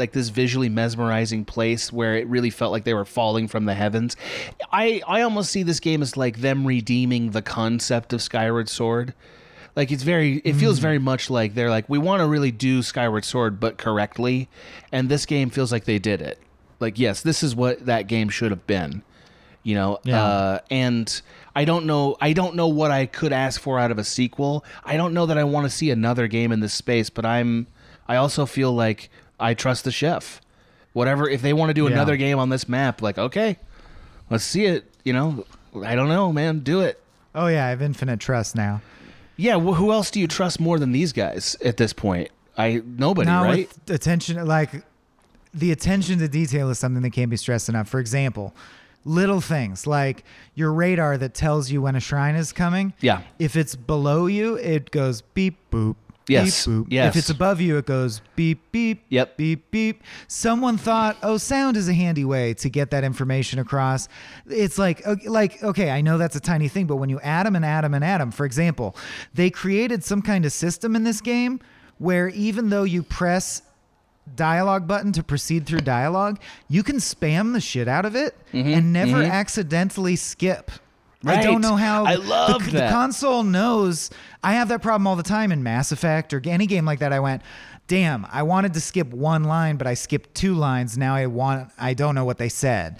mesmerizing place where it really felt like they were falling from the heavens. I almost see this game as like them redeeming the concept of Skyward Sword. Like it feels very much like they're like, we want to really do Skyward Sword but correctly, and this game feels like they did it. Like, yes, this is what that game should have been. You know, Yeah. and I don't know what I could ask for out of a sequel. I don't know that I want to see another game in this space, but I also feel like I trust the chef. Whatever, if they want to do another game on this map, like, okay, let's see it. You know, I don't know, man, do it. Oh, yeah, I have infinite trust now. Yeah, who else do you trust more than these guys at this point? Nobody, Now right? with attention, like the attention to detail is something that can't be stressed enough. For example, little things like your radar that tells you when a shrine is coming. Yeah. If it's below you, it goes beep boop. Yes, Beep, boop. yes. If it's above you, it goes beep beep. Yep. Beep beep. Someone thought, oh, sound is a handy way to get that information across. It's like okay, I know that's a tiny thing, but when you add them, for example, they created some kind of system in this game where even though you press dialogue button to proceed through dialogue, you can spam the shit out of it and never accidentally skip. I don't Right. know how. I love the that. console knows. I have that problem all the time in Mass Effect or any game like that. I went, damn, I wanted to skip one line, but I skipped two lines. Now I don't know what they said.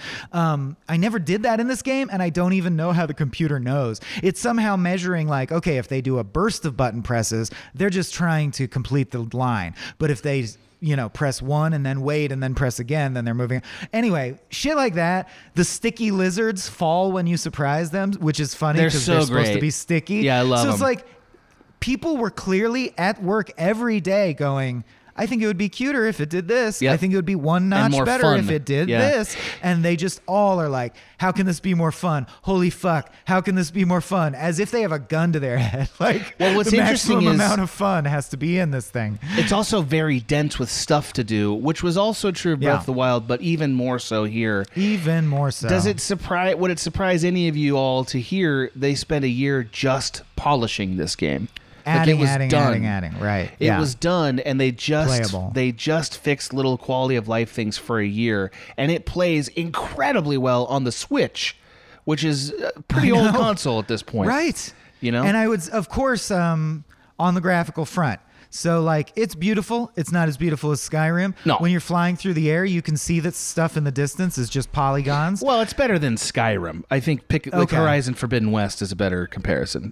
I never did that in this game, and I don't even know how the computer knows. It's somehow measuring like, okay, if they do a burst of button presses, they're just trying to complete the line. But if they press one and then wait and then press again, then they're moving. Anyway, shit like that. The sticky lizards fall when you surprise them, which is funny They're because so they're supposed to great. be sticky. Yeah, I love So it's them. like people were clearly at work every day going, I think it would be cuter if it did this. Yep. I think it would be one notch more better fun. if it did Yeah. this. And they just all are like, how can this be more fun? Holy fuck. How can this be more fun? As if they have a gun to their head. Like, Well, what's the interesting maximum is- amount of fun has to be in this thing. It's also very dense with stuff to do, which was also true of Breath Yeah. of the Wild, but even more so here. Even more so. Would it surprise any of you all to hear they spent a year just polishing this game? Adding, it was adding, done. adding. Right. It yeah. was done, and they Playable. just fixed little quality of life things for a year, and it plays incredibly well on the Switch, which is a pretty I old know. console at this point. Right. You know? And I would, of course, on the graphical front. So, like, it's beautiful. It's not as beautiful as Skyrim. No. When you're flying through the air, you can see that stuff in the distance is just polygons. Well, it's better than Skyrim. I think like Okay. Horizon Forbidden West is a better comparison.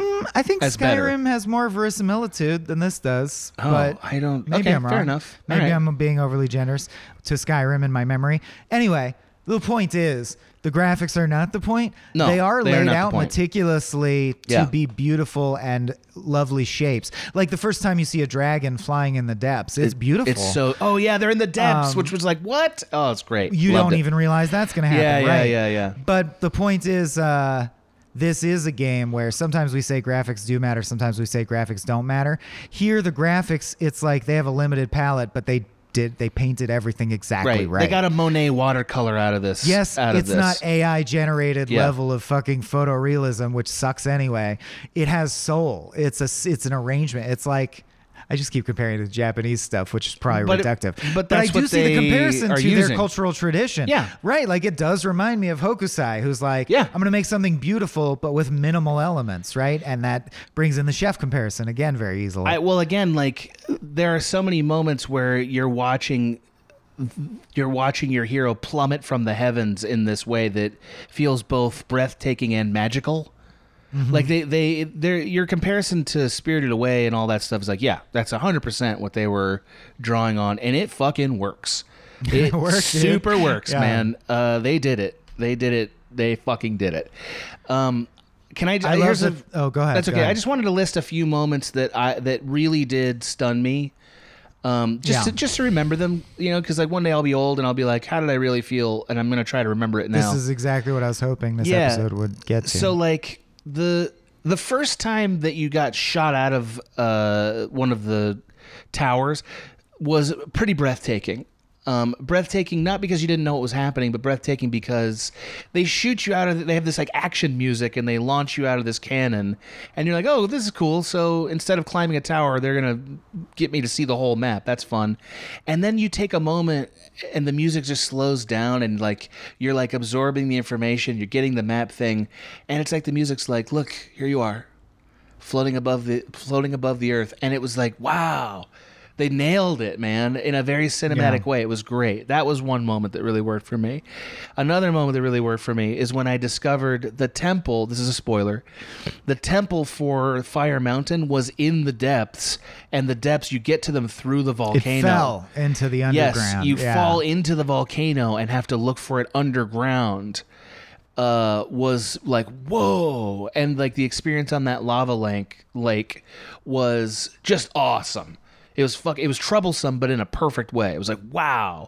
I think That's better. Skyrim has more verisimilitude than this does. Oh, but I don't. Maybe okay, I'm wrong. fair enough. All Maybe right. I'm being overly generous to Skyrim in my memory. Anyway, the point is, the graphics are not the point. No, they are they are laid not the out point. meticulously to Yeah. be beautiful and lovely shapes. Like the first time you see a dragon flying in the depths, it's beautiful. It's so. Oh yeah, they're in the depths, Um, which was like what? Oh, it's great. You Loved don't it. even realize that's going to happen. Yeah, right? yeah. But the point is, this is a game where sometimes we say graphics do matter, sometimes we say graphics don't matter. Here, the graphics, it's like they have a limited palette, but they painted everything exactly right. They got a Monet watercolor out of this. Yes, it's not AI generated Yeah. level of fucking photorealism, which sucks anyway. It has soul. It's an arrangement. It's like, I just keep comparing it to Japanese stuff, which is probably reductive. but I that's do what see the they comparison are to using. their cultural tradition. Yeah. Right. Like it does remind me of Hokusai, who's like, Yeah. I'm going to make something beautiful, but with minimal elements. Right. And that brings in the chef comparison again very easily. Well, again, like there are so many moments where you're watching your hero plummet from the heavens in this way that feels both breathtaking and magical. Like your comparison to Spirited Away and all that stuff is like, yeah, that's 100% what they were drawing on, and it fucking works. It works, super dude. works, Yeah. man. They did it. They fucking did it. Can I? I here's love a, oh, go ahead. That's go okay. ahead. I just wanted to list a few moments that really did stun me. Just to remember them, because like one day I'll be old and I'll be like, how did I really feel? And I'm gonna try to remember it now. This is exactly what I was hoping this Yeah. episode would get to. So like the first time that you got shot out of one of the towers was pretty breathtaking. Breathtaking not because you didn't know what was happening, but breathtaking because they shoot you out of. They have this like action music and they launch you out of this cannon, and you're like, oh, this is cool. So instead of climbing a tower, they're gonna get me to see the whole map. That's fun. And then you take a moment and the music just slows down and like you're like absorbing the information. You're getting the map thing, and it's like the music's like, look, here you are, floating above the earth, and it was like, wow. They nailed it, man, in a very cinematic way. It was great. That was one moment that really worked for me. Another moment that really worked for me is when I discovered the temple. This is a spoiler. The temple for Fire Mountain was in the depths, and the depths, you get to them through the volcano. It fell into the underground. Yes, you fall into the volcano and have to look for it underground. Was like, whoa. And like the experience on that lava lake was just awesome. It was troublesome, but in a perfect way. It was like, wow.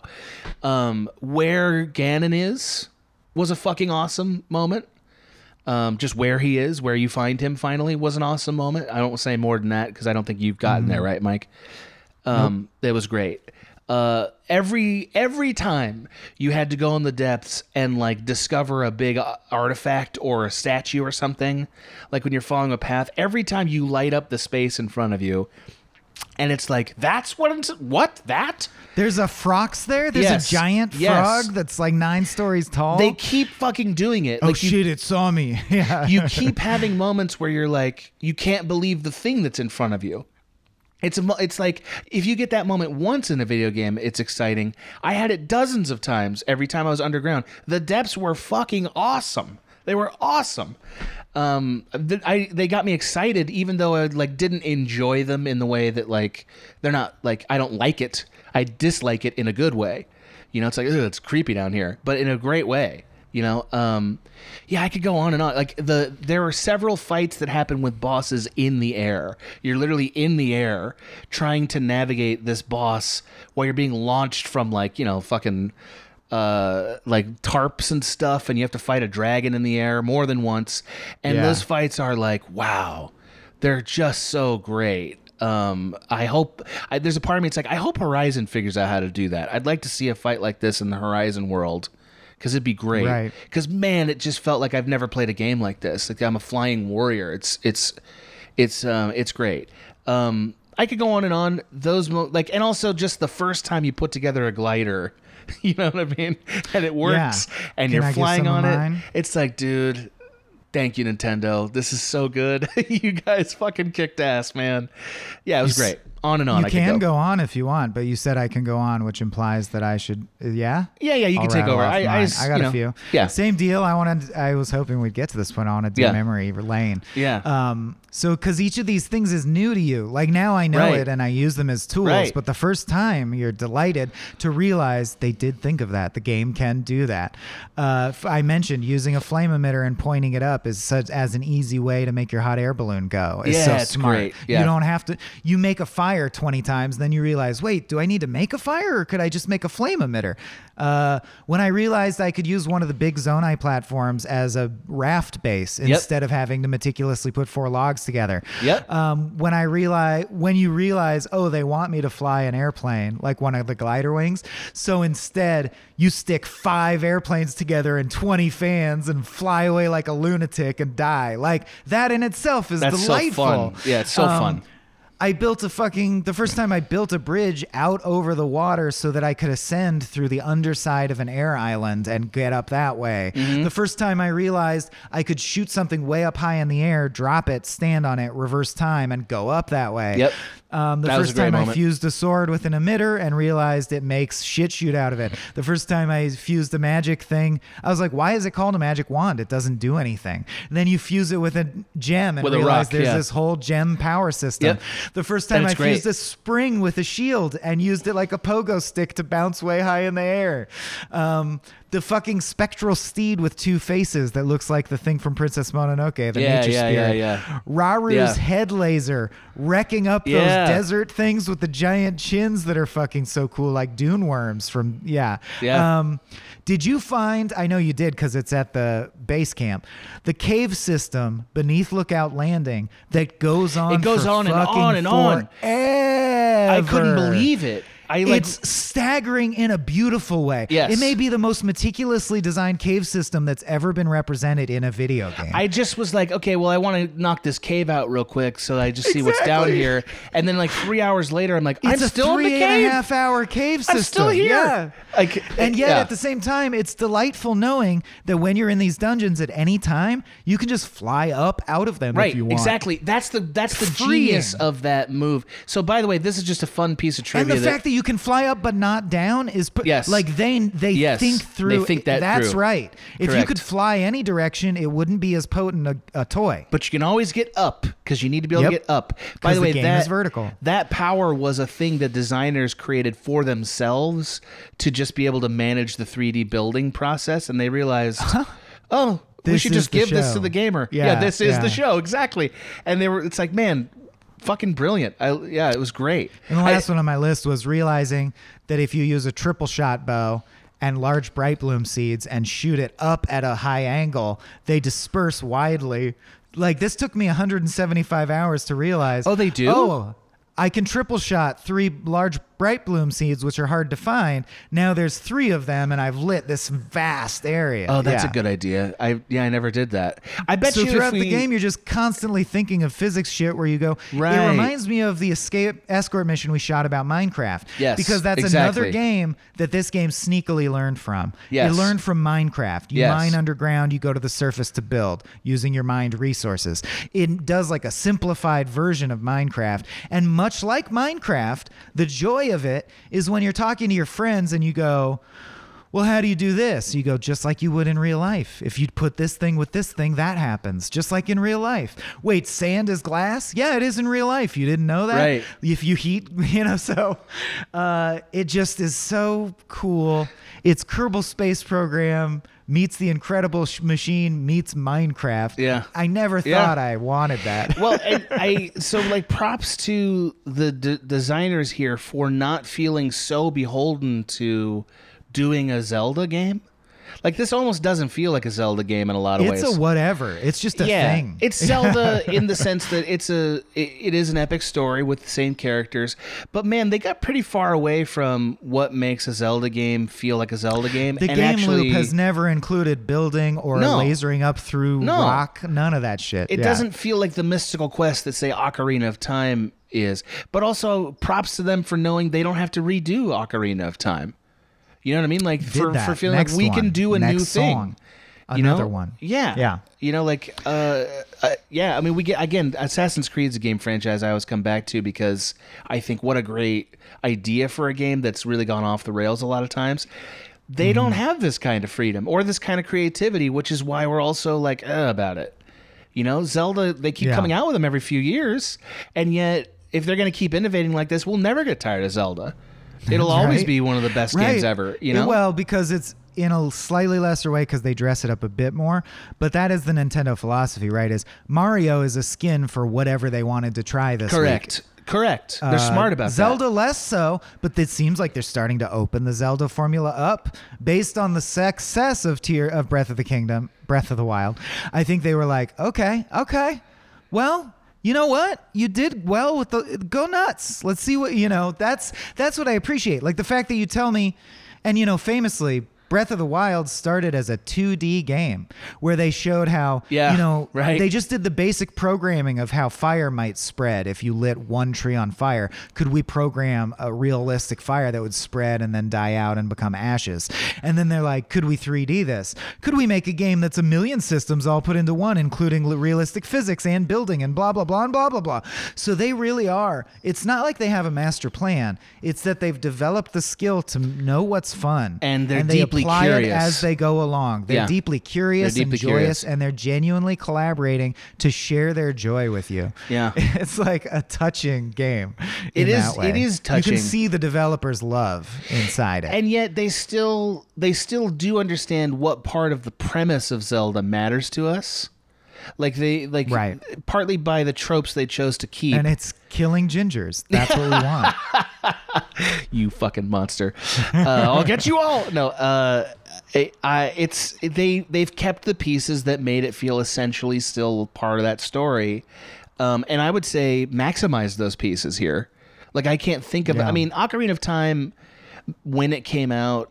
Where Ganon is was a fucking awesome moment. Just where he is, where you find him finally was an awesome moment. I don't say more than that because I don't think you've gotten there, right, Mike? It was great. Every time you had to go in the depths and like discover a big artifact or a statue or something, like when you're following a path, every time you light up the space in front of you, and it's like, that's what that? There's a frox there? There's Yes. a giant Yes. frog that's like 9 stories tall? They keep fucking doing it. oh, Like, shit, it saw me. Yeah. you keep having moments where you're like, you can't believe the thing that's in front of you. It's like, if you get that moment once in a video game, it's exciting. I had it dozens of times every time I was underground. The depths were fucking awesome. They were awesome. They got me excited, even though I like didn't enjoy them in the way that like they're not like I don't like it. I dislike it in a good way. It's like, ugh, it's creepy down here, but in a great way. I could go on and on. Like there are several fights that happen with bosses in the air. You're literally in the air trying to navigate this boss while you're being launched from like fucking. Like tarps and stuff, and you have to fight a dragon in the air more than once, and those fights are like, wow, they're just so great. I hope there's a part of me it's like, I hope Horizon figures out how to do that. I'd like to see a fight like this in the Horizon world, because it'd be great. Right. Because man, it just felt like I've never played a game like this. Like I'm a flying warrior. It's great. I could go on and on. And also just the first time you put together a glider. You know what I mean? And it works, and Can you're I give flying some on of it. mine? It's like, dude, thank you, Nintendo. This is so good. You guys fucking kicked ass, man. Yeah, it was great. On and on. You I can could go on if you want, but you said I can go on, which implies that I should. Yeah. Yeah, you can I'll take rattle over. off I mine. I got a few. Yeah. Same deal. I was hoping we'd get to this point. I want to do Yeah. memory lane. Yeah. So because each of these things is new to you. Like now I know Right. it and I use them as tools. Right. But the first time you're delighted to realize they did think of that. The game can do that. I mentioned using a flame emitter and pointing it up is such as an easy way to make your hot air balloon go. It's Yeah, so it's smart. great. Yeah. You don't have to. You make a fire fire 20 times. Then you realize, wait, do I need to make a fire or could I just make a flame emitter? When I realized I could use one of the big Zonai platforms as a raft base instead of having to meticulously put 4 logs together. Yep. When you realize, oh, they want me to fly an airplane, like one of the glider wings. So instead, you stick 5 airplanes together and 20 fans and fly away like a lunatic and die. Like, that in itself is delightful. So fun. Yeah, it's so fun. I built the first time I built a bridge out over the water so that I could ascend through the underside of an air island and get up that way. Mm-hmm. The first time I realized I could shoot something way up high in the air, drop it, stand on it, reverse time, and go up that way. Yep. The first time I fused a sword with an emitter and realized it makes shit shoot out of it. The first time I fused a magic thing, I was like, why is it called a magic wand? It doesn't do anything. And then you fuse it with a gem and realize there's this whole gem power system. Yep. The first time I fused a spring with a shield and used it like a pogo stick to bounce way high in the air. The fucking spectral steed with 2 faces that looks like the thing from Princess Mononoke, the nature spirit. Raru's head laser wrecking up those desert things with the giant chins that are fucking so cool, like dune worms from did you find, I know you did because it's at the base camp, the cave system beneath Lookout Landing that goes on on and on and on. I couldn't believe it. It's staggering in a beautiful way. Yes. It may be the most meticulously designed cave system that's ever been represented in a video game. I just was like, okay, well, I want to knock this cave out real quick so I just see what's down here. And then like 3 hours later, I'm like, I'm still in the cave. It's a 3.5-hour cave system. I'm still here. Yeah. And yet at the same time, it's delightful knowing that when you're in these dungeons at any time, you can just fly up out of them if you want. Exactly. That's the genius of that move. So by the way, this is just a fun piece of trivia. And the fact that you can fly up but not down is like they think through. They think that that's through. Right. If you could fly any direction, it wouldn't be as potent a toy. But you can always get up because you need to be able to get up. By the way, game is vertical. That power was a thing that designers created for themselves to just be able to manage the 3D building process, and they realized, we should just give this to the gamer. Yeah, this is the show, exactly. And it's like, man, fucking brilliant. It was great. And the last one on my list was realizing that if you use a triple shot bow and large bright bloom seeds and shoot it up at a high angle, they disperse widely. Like, this took me 175 hours to realize. Oh, they do? Oh, I can triple shot 3 large bright bloom seeds, which are hard to find. Now there's 3 of them, and I've lit this vast area. Oh, that's a good idea. I never did that. I bet you throughout the game, you're just constantly thinking of physics shit where you go, right. It reminds me of the escort mission we shot about Minecraft. Yes, because that's another game that this game sneakily learned from. Yes. You learn from Minecraft. You mine underground, you go to the surface to build using your mined resources. It does like a simplified version of Minecraft, and much like Minecraft, the joy of it is when you're talking to your friends and you go, well, how do you do this? You go, just like you would in real life. If you put this thing with this thing, that happens. Just like in real life. Wait, sand is glass? Yeah, it is in real life. You didn't know that? Right. If you heat, so it just is so cool. It's Kerbal Space Program meets The Incredible Machine meets Minecraft. Yeah. I never thought I wanted that. Well, so like props to the designers here for not feeling so beholden to doing a Zelda game. Like, this almost doesn't feel like a Zelda game in a lot of ways. It's a whatever. It's just a thing. It's Zelda in the sense that it is an epic story with the same characters. But man, they got pretty far away from what makes a Zelda game feel like a Zelda game. The game loop has never included building or lasering up through rock. None of that shit. It doesn't feel like the mystical quest that, say, Ocarina of Time is. But also, props to them for knowing they don't have to redo Ocarina of Time. You know what I mean? Like, for feeling like we can do a new thing. Another one. Yeah. Yeah. You know, like, I mean, we get, again, Assassin's Creed's a game franchise I always come back to because I think what a great idea for a game that's really gone off the rails a lot of times. They don't have this kind of freedom or this kind of creativity, which is why we're also like, about it. You know, Zelda, they keep coming out with them every few years. And yet, if they're going to keep innovating like this, we'll never get tired of Zelda. It'll always be one of the best games ever, you know? Well, because it's in a slightly lesser way because they dress it up a bit more. But that is the Nintendo philosophy, right? Is Mario is a skin for whatever they wanted to try this week. Correct. They're smart about Zelda less so, but it seems like they're starting to open the Zelda formula up based on the success of Breath of the Wild. I think they were like, okay, well, you know what? You did well with go nuts. Let's see what, that's what I appreciate. Like the fact that you tell me, and famously, Breath of the Wild started as a 2D game where they showed how, right. They just did the basic programming of how fire might spread if you lit one tree on fire. Could we program a realistic fire that would spread and then die out and become ashes? And then they're like, could we 3D this? Could we make a game that's a million systems all put into one, including realistic physics and building and blah, blah, blah, and blah, blah, blah. So they really are. It's not like they have a master plan. It's that they've developed the skill to know what's fun. And they deeply apply curious it as they go along. They're deeply curious and joyous, and they're genuinely collaborating to share their joy with you. Yeah. It's like a touching game. It is touching. You can see the developers' love inside it. And yet they still do understand what part of the premise of Zelda matters to us. Like right. Partly by the tropes they chose to keep. And it's killing gingers. That's what we want. You fucking monster. I'll get you all. No, they've kept the pieces that made it feel essentially still part of that story. And I would say maximize those pieces here. Like I can't think of, I mean, Ocarina of Time, when it came out,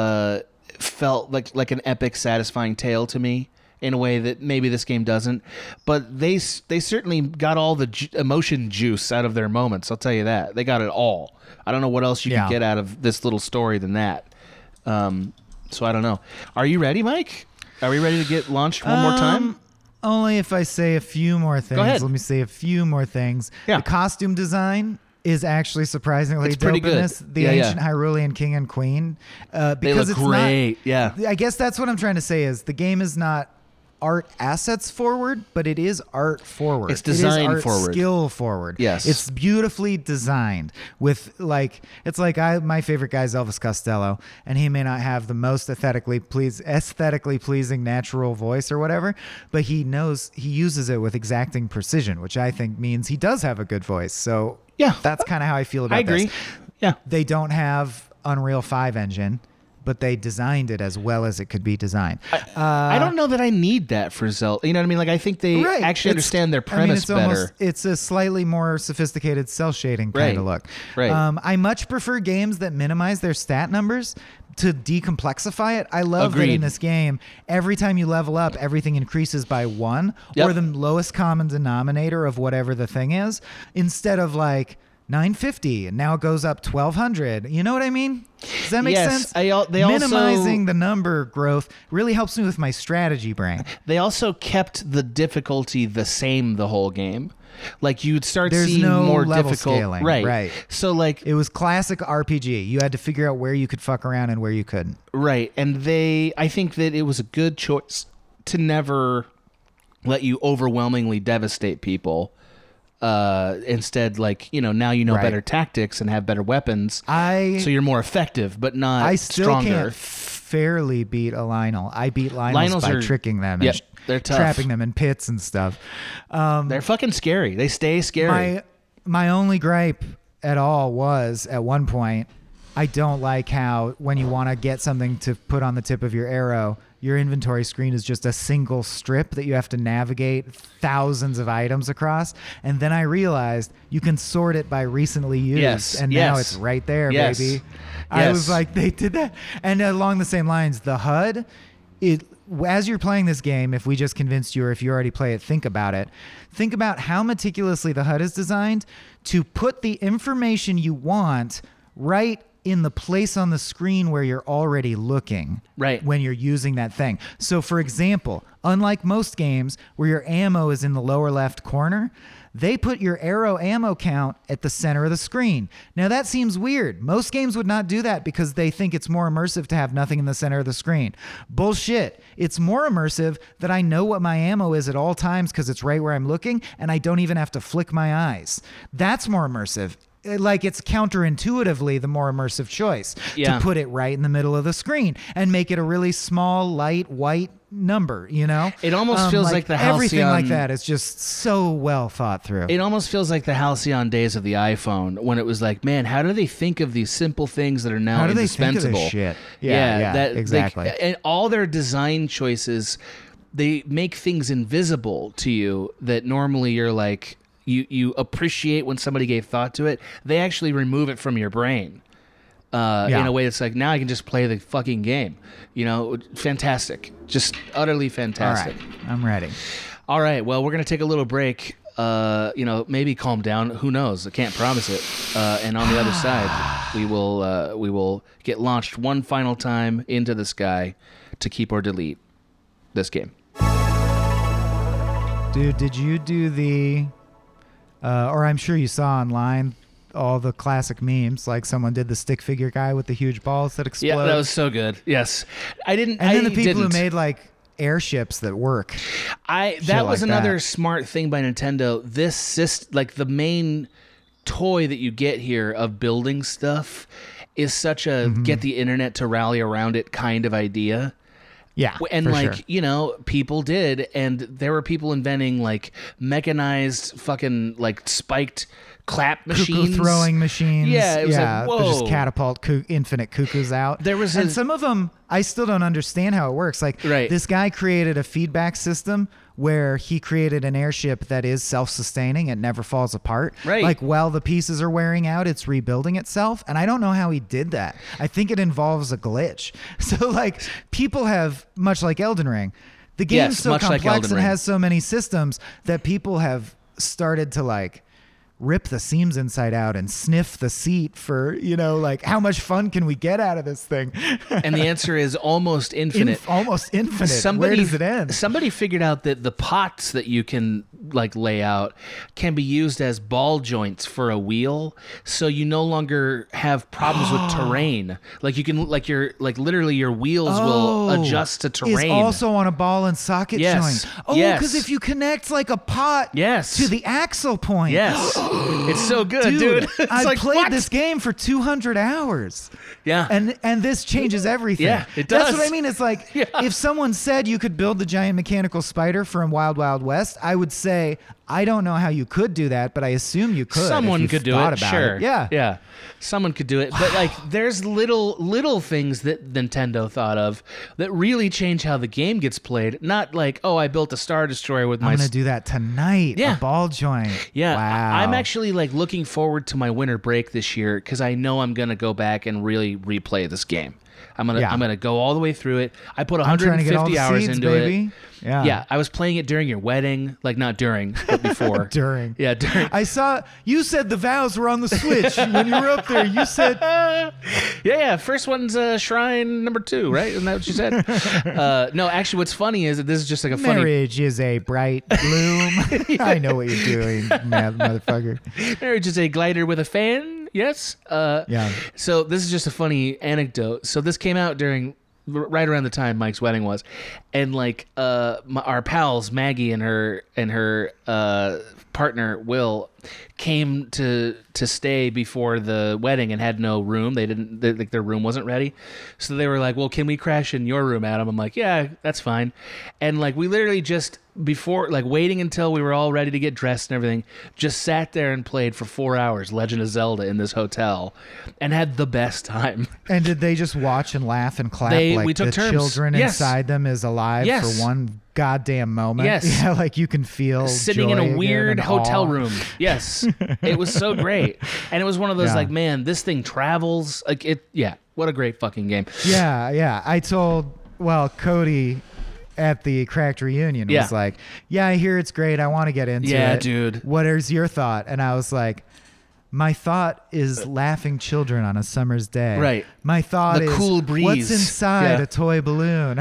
felt like an epic, satisfying tale to me in a way that maybe this game doesn't. But they certainly got all the emotion juice out of their moments. I'll tell you that. They got it all. I don't know what else you can get out of this little story than that. So I don't know. Are you ready, Mike? Are we ready to get launched one more time? Only if I say a few more things. Go ahead. Let me say a few more things. Yeah. The costume design is actually surprisingly It's dope pretty in good. this. The ancient Hyrulean king and queen. They Because look it's great. I guess that's what I'm trying to say is the game is not art assets forward, but it is art forward. It's design it is art forward. Skill forward. Yes. It's beautifully designed with my favorite guy is Elvis Costello, and he may not have the most aesthetically pleasing natural voice or whatever, but he uses it with exacting precision, which I think means he does have a good voice. So Yeah. that's kind of how I feel about I agree. this. Yeah. They don't have Unreal 5 engine, but they designed it as well as it could be designed. I don't know that I need that for Zelda. You know what I mean? Like I think they actually understand their premise better. It's a slightly more sophisticated cell shading kind of look. Right. I much prefer games that minimize their stat numbers to decomplexify it. I love that in Agreed. this game, every time you level up, everything increases by 1 Yep. or the lowest common denominator of whatever the thing is, instead of like 950 and now it goes up 1200. You know what I mean? Does that make sense? Minimizing the number growth really helps me with my strategy brain. They also kept the difficulty the same the whole game. Like you'd start There's seeing no more level difficult, scaling, right? right. So like It was classic RPG. You had to figure out where you could fuck around and where you couldn't. right, and I think that it was a good choice to never let you overwhelmingly devastate people. Instead, now you know Right. better tactics and have better weapons, so you're more effective, but not I still stronger. can't fairly beat a Lionel. I beat Lionels by tricking them Yep, and they're tough. trapping them in pits and stuff. They're fucking scary. They stay scary. My only gripe at all was at one point, I don't like how when you want to get something to put on the tip of your arrow, your inventory screen is just a single strip that you have to navigate thousands of items across. And then I realized you can sort it by recently used. Yes, and yes. now it's right there, Yes. baby. I Yes. was like, they did that. And along the same lines, the HUD, as you're playing this game, if we just convinced you or if you already play it, think about it. Think about how meticulously the HUD is designed to put the information you want right in the place on the screen where you're already looking, Right. when you're using that thing. So for example, unlike most games where your ammo is in the lower left corner, they put your arrow ammo count at the center of the screen. Now that seems weird. Most games would not do that because they think it's more immersive to have nothing in the center of the screen. Bullshit. It's more immersive that I know what my ammo is at all times because it's right where I'm looking and I don't even have to flick my eyes. That's more immersive. like it's counterintuitively the more immersive choice Yeah. to put it right in the middle of the screen and make it a really small, light, white number, you know? It almost feels like the everything like Halcyon- that is just so well thought through. It almost feels like the halcyon days of the iPhone when it was like, man, how do they think of these simple things that are now How do they think of indispensable? this shit? Yeah, exactly. And all their design choices, they make things invisible to you that normally you're like, you appreciate when somebody gave thought to it. They actually remove it from your brain. In a way that's like, now I can just play the fucking game. You know, fantastic. Just utterly All fantastic. right, I'm ready. All right. Well, we're going to take a little break. Maybe calm down. Who knows? I can't promise it. And on the other side, we will get launched one final time into the sky to keep or delete this game. Dude, did you do the, or I'm sure you saw online, all the classic memes, like someone did the stick figure guy with the huge balls that explode? Yeah, that was so good. Yes. I didn't. And then the people didn't. who made like airships that work. That was like another that. smart thing by Nintendo. Like the main toy that you get here of building stuff is such a get the internet to rally around it kind of idea. Yeah, And for like, sure. people did, and there were people inventing like mechanized fucking like spiked clap machines. Cuckoo throwing machines. Yeah, it was like, that whoa. just catapult infinite cuckoos out. There was and some of them, I still don't understand how it works. Like Right. this guy created a feedback system where he created an airship that is self-sustaining. It never falls apart. Right. Like while the pieces are wearing out, it's rebuilding itself. And I don't know how he did that. I think it involves a glitch. So like people have, much like Elden Ring, the game's Yes, so much like complex Elden and Ring. has so many systems that people have started to like rip the seams inside out and sniff the seat for, like how much fun can we get out of this thing? And the answer is almost infinite. Almost infinite. Where does it end? Somebody figured out that the pots that you can like lay out can be used as ball joints for a wheel, so you no longer have problems with terrain. Like you can literally your wheels will adjust to terrain. Is also on a ball and socket Yes. joint. Oh, Yes. because if you connect like a pot Yes. to the axle point. Yes. It's so good, dude. It's I like, played what? this game for 200 hours. Yeah. And this changes everything. Yeah, it That's does. what I mean. It's like Yeah. if someone said you could build the giant mechanical spider from Wild Wild West, I would say, I don't know how you could do that, but I assume you could. Someone if you could do thought it, about sure. It. Yeah. Yeah. Someone could do it. But like there's little things that Nintendo thought of that really change how the game gets played. Not like, oh, I built a Star Destroyer with my I'm going to do that tonight. Yeah. A ball joint. Yeah, Wow. I'm actually like looking forward to my winter break this year because I know I'm gonna go back and really replay this game. I'm gonna go all the way through it. I put I'm trying to get all 150 the hours seeds, into baby. it. Yeah. Yeah, I was playing it during your wedding, like not during, but before. During. Yeah, during. I saw you said the vows were on the Switch when you were up there. You said Yeah. First one's shrine number 2, right? Isn't that what you said? No, actually, what's funny is that this is just like a funny. marriage is a bright bloom. I know what you're doing, motherfucker. Marriage is a glider with a fan. Yes. Yeah. So this is just a funny anecdote. So this came out right around the time Mike's wedding was, and like our pals Maggie and her partner Will came to stay before the wedding and had no room. Their room wasn't ready, so they were like, "Well, can we crash in your room, Adam?" I'm like, "Yeah, that's fine." And like we literally just before like waiting until we were all ready to get dressed and everything, just sat there and played for 4 hours Legend of Zelda in this hotel, and had the best time. And did they just watch and laugh and clap like we took the turns. children Yes. inside them is alive Yes. for one goddamn moment? Yes. Yeah, like you can feel Sitting in joy a again weird and hotel awe. room. Yes. It was so great. And it was one of those Yeah. like, man, this thing travels. Like it, yeah. What a great fucking game. Yeah. I told, Cody at the Cracked reunion Yeah. was like, yeah, I hear it's great. I want to get into Yeah, it. dude. What is your thought? And I was like, my thought is laughing children on a summer's day. Right. My thought The is cool breeze. what's inside Yeah. a toy balloon.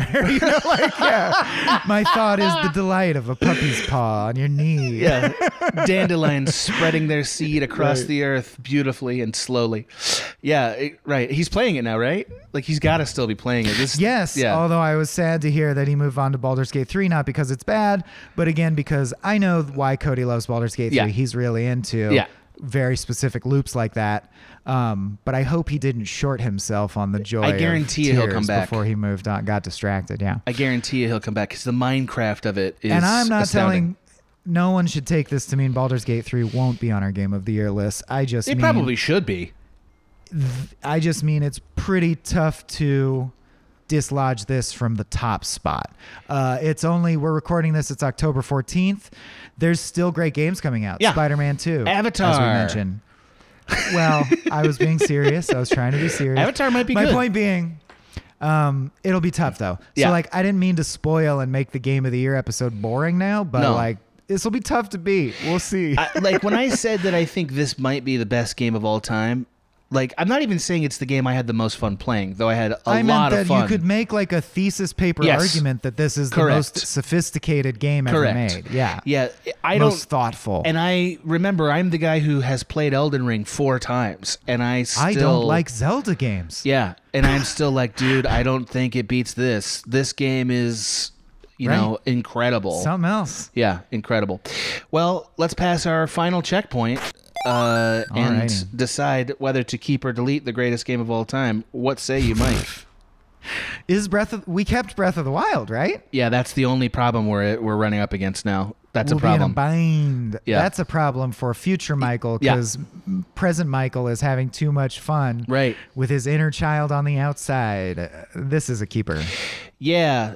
My thought is the delight of a puppy's paw on your knee. Yeah. Dandelions spreading their seed across the earth beautifully and slowly. Yeah, right. He's playing it now, right? Like he's got to still be playing it. Yes, Yeah. although I was sad to hear that he moved on to Baldur's Gate 3, not because it's bad, but again because I know why Cody loves Baldur's Gate 3. Yeah. He's really into Yeah. very specific loops like that. But I hope he didn't short himself on the joy. I guarantee you he'll come back before he moved on, got distracted. Yeah, I guarantee you he'll come back because the Minecraft of it is. and I'm not astounding. telling. No one should take this to mean Baldur's Gate 3 won't be on our Game of the Year list. It probably should be. I just mean it's pretty tough to dislodge this from the top spot. We're recording this, it's October 14th. There's still great games coming out. Yeah. Spider-Man 2. Avatar. As we mentioned. Well, I was being serious. I was trying to be serious. Avatar might be My good. point being, it'll be tough though. Yeah. So like, I didn't mean to spoil and make the Game of the Year episode boring now, but No. like, this will be tough to beat. We'll see. Like when I said that I think this might be the best game of all time, like I'm not even saying it's the game I had the most fun playing, though I had I a meant lot that of fun. you could make like a thesis paper Yes. argument that this is Correct. the most sophisticated game Correct. ever made. Yeah. Yeah, I Most don't. thoughtful. And I remember I'm the guy who has played Elden Ring 4 times, and I don't like Zelda games. Yeah, and I'm still like, dude, I don't think it beats this. This game is, incredible. Something else. Yeah, incredible. Well, let's pass our final checkpoint and Alrighty. decide whether to keep or delete the greatest game of all time. What say you, Mike? We kept Breath of the Wild, right? Yeah, that's the only problem we're running up against now. That's We'll a problem. be in a bind. Yeah. That's a problem for future Michael Yeah. because present Michael is having too much fun Right. with his inner child on the outside. This is a keeper. Yeah,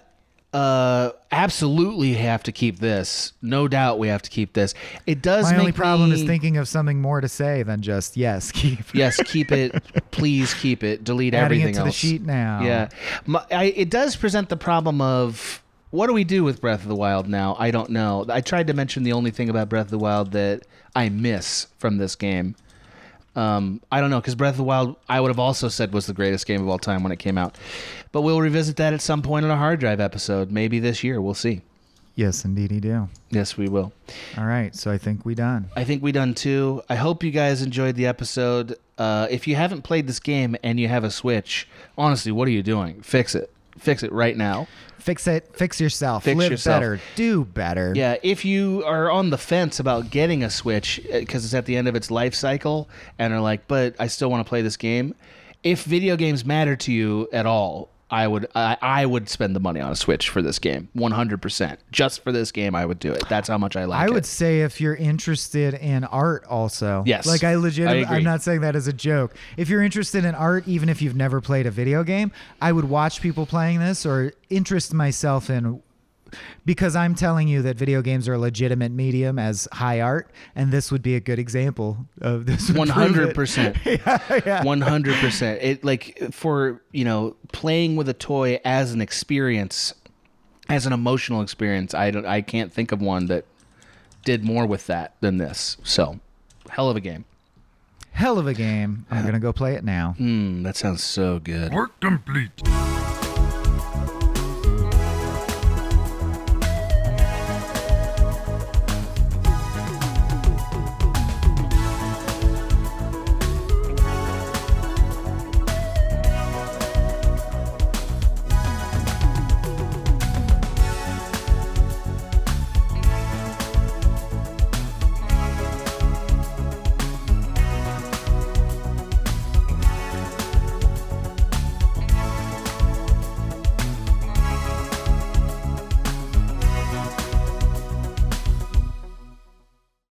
absolutely have to keep this. No doubt we have to keep this. It does My make only problem me, is thinking of something more to say than just yes, keep. Yes, keep it. Please keep it. Delete Adding everything it to else. the sheet now. Yeah, it does present the problem of what do we do with Breath of the Wild now? I don't know. I tried to mention the only thing about Breath of the Wild that I miss from this game. I don't know, because Breath of the Wild I would have also said was the greatest game of all time when it came out. But we'll revisit that at some point in a hard drive episode, maybe this year. We'll see. Yes, indeed, you do. Yes, we will. All right, so I think we done. I think we done too. I hope you guys enjoyed the episode. If you haven't played this game and you have a Switch, honestly, what are you doing? Fix it. Fix it right now. Fix it. Fix yourself. Fix Live yourself. better. Do better. Yeah, if you are on the fence about getting a Switch because it's at the end of its life cycle and are like, but I still want to play this game, if video games matter to you at all, I would spend the money on a Switch for this game, 100%. Just for this game, I would do it. That's how much I like it. I would say if you're interested in art also. Yes, Like I agree. I'm not saying that as a joke. If you're interested in art, even if you've never played a video game, I would watch people playing this or interest myself in, because I'm telling you that video games are a legitimate medium as high art, and this would be a good example of this. 100%. Yeah. 100%. It like for, playing with a toy as an experience, as an emotional experience, I can't think of one that did more with that than this. So, hell of a game. Hell of a game. I'm going to go play it now. That sounds so good. Work complete.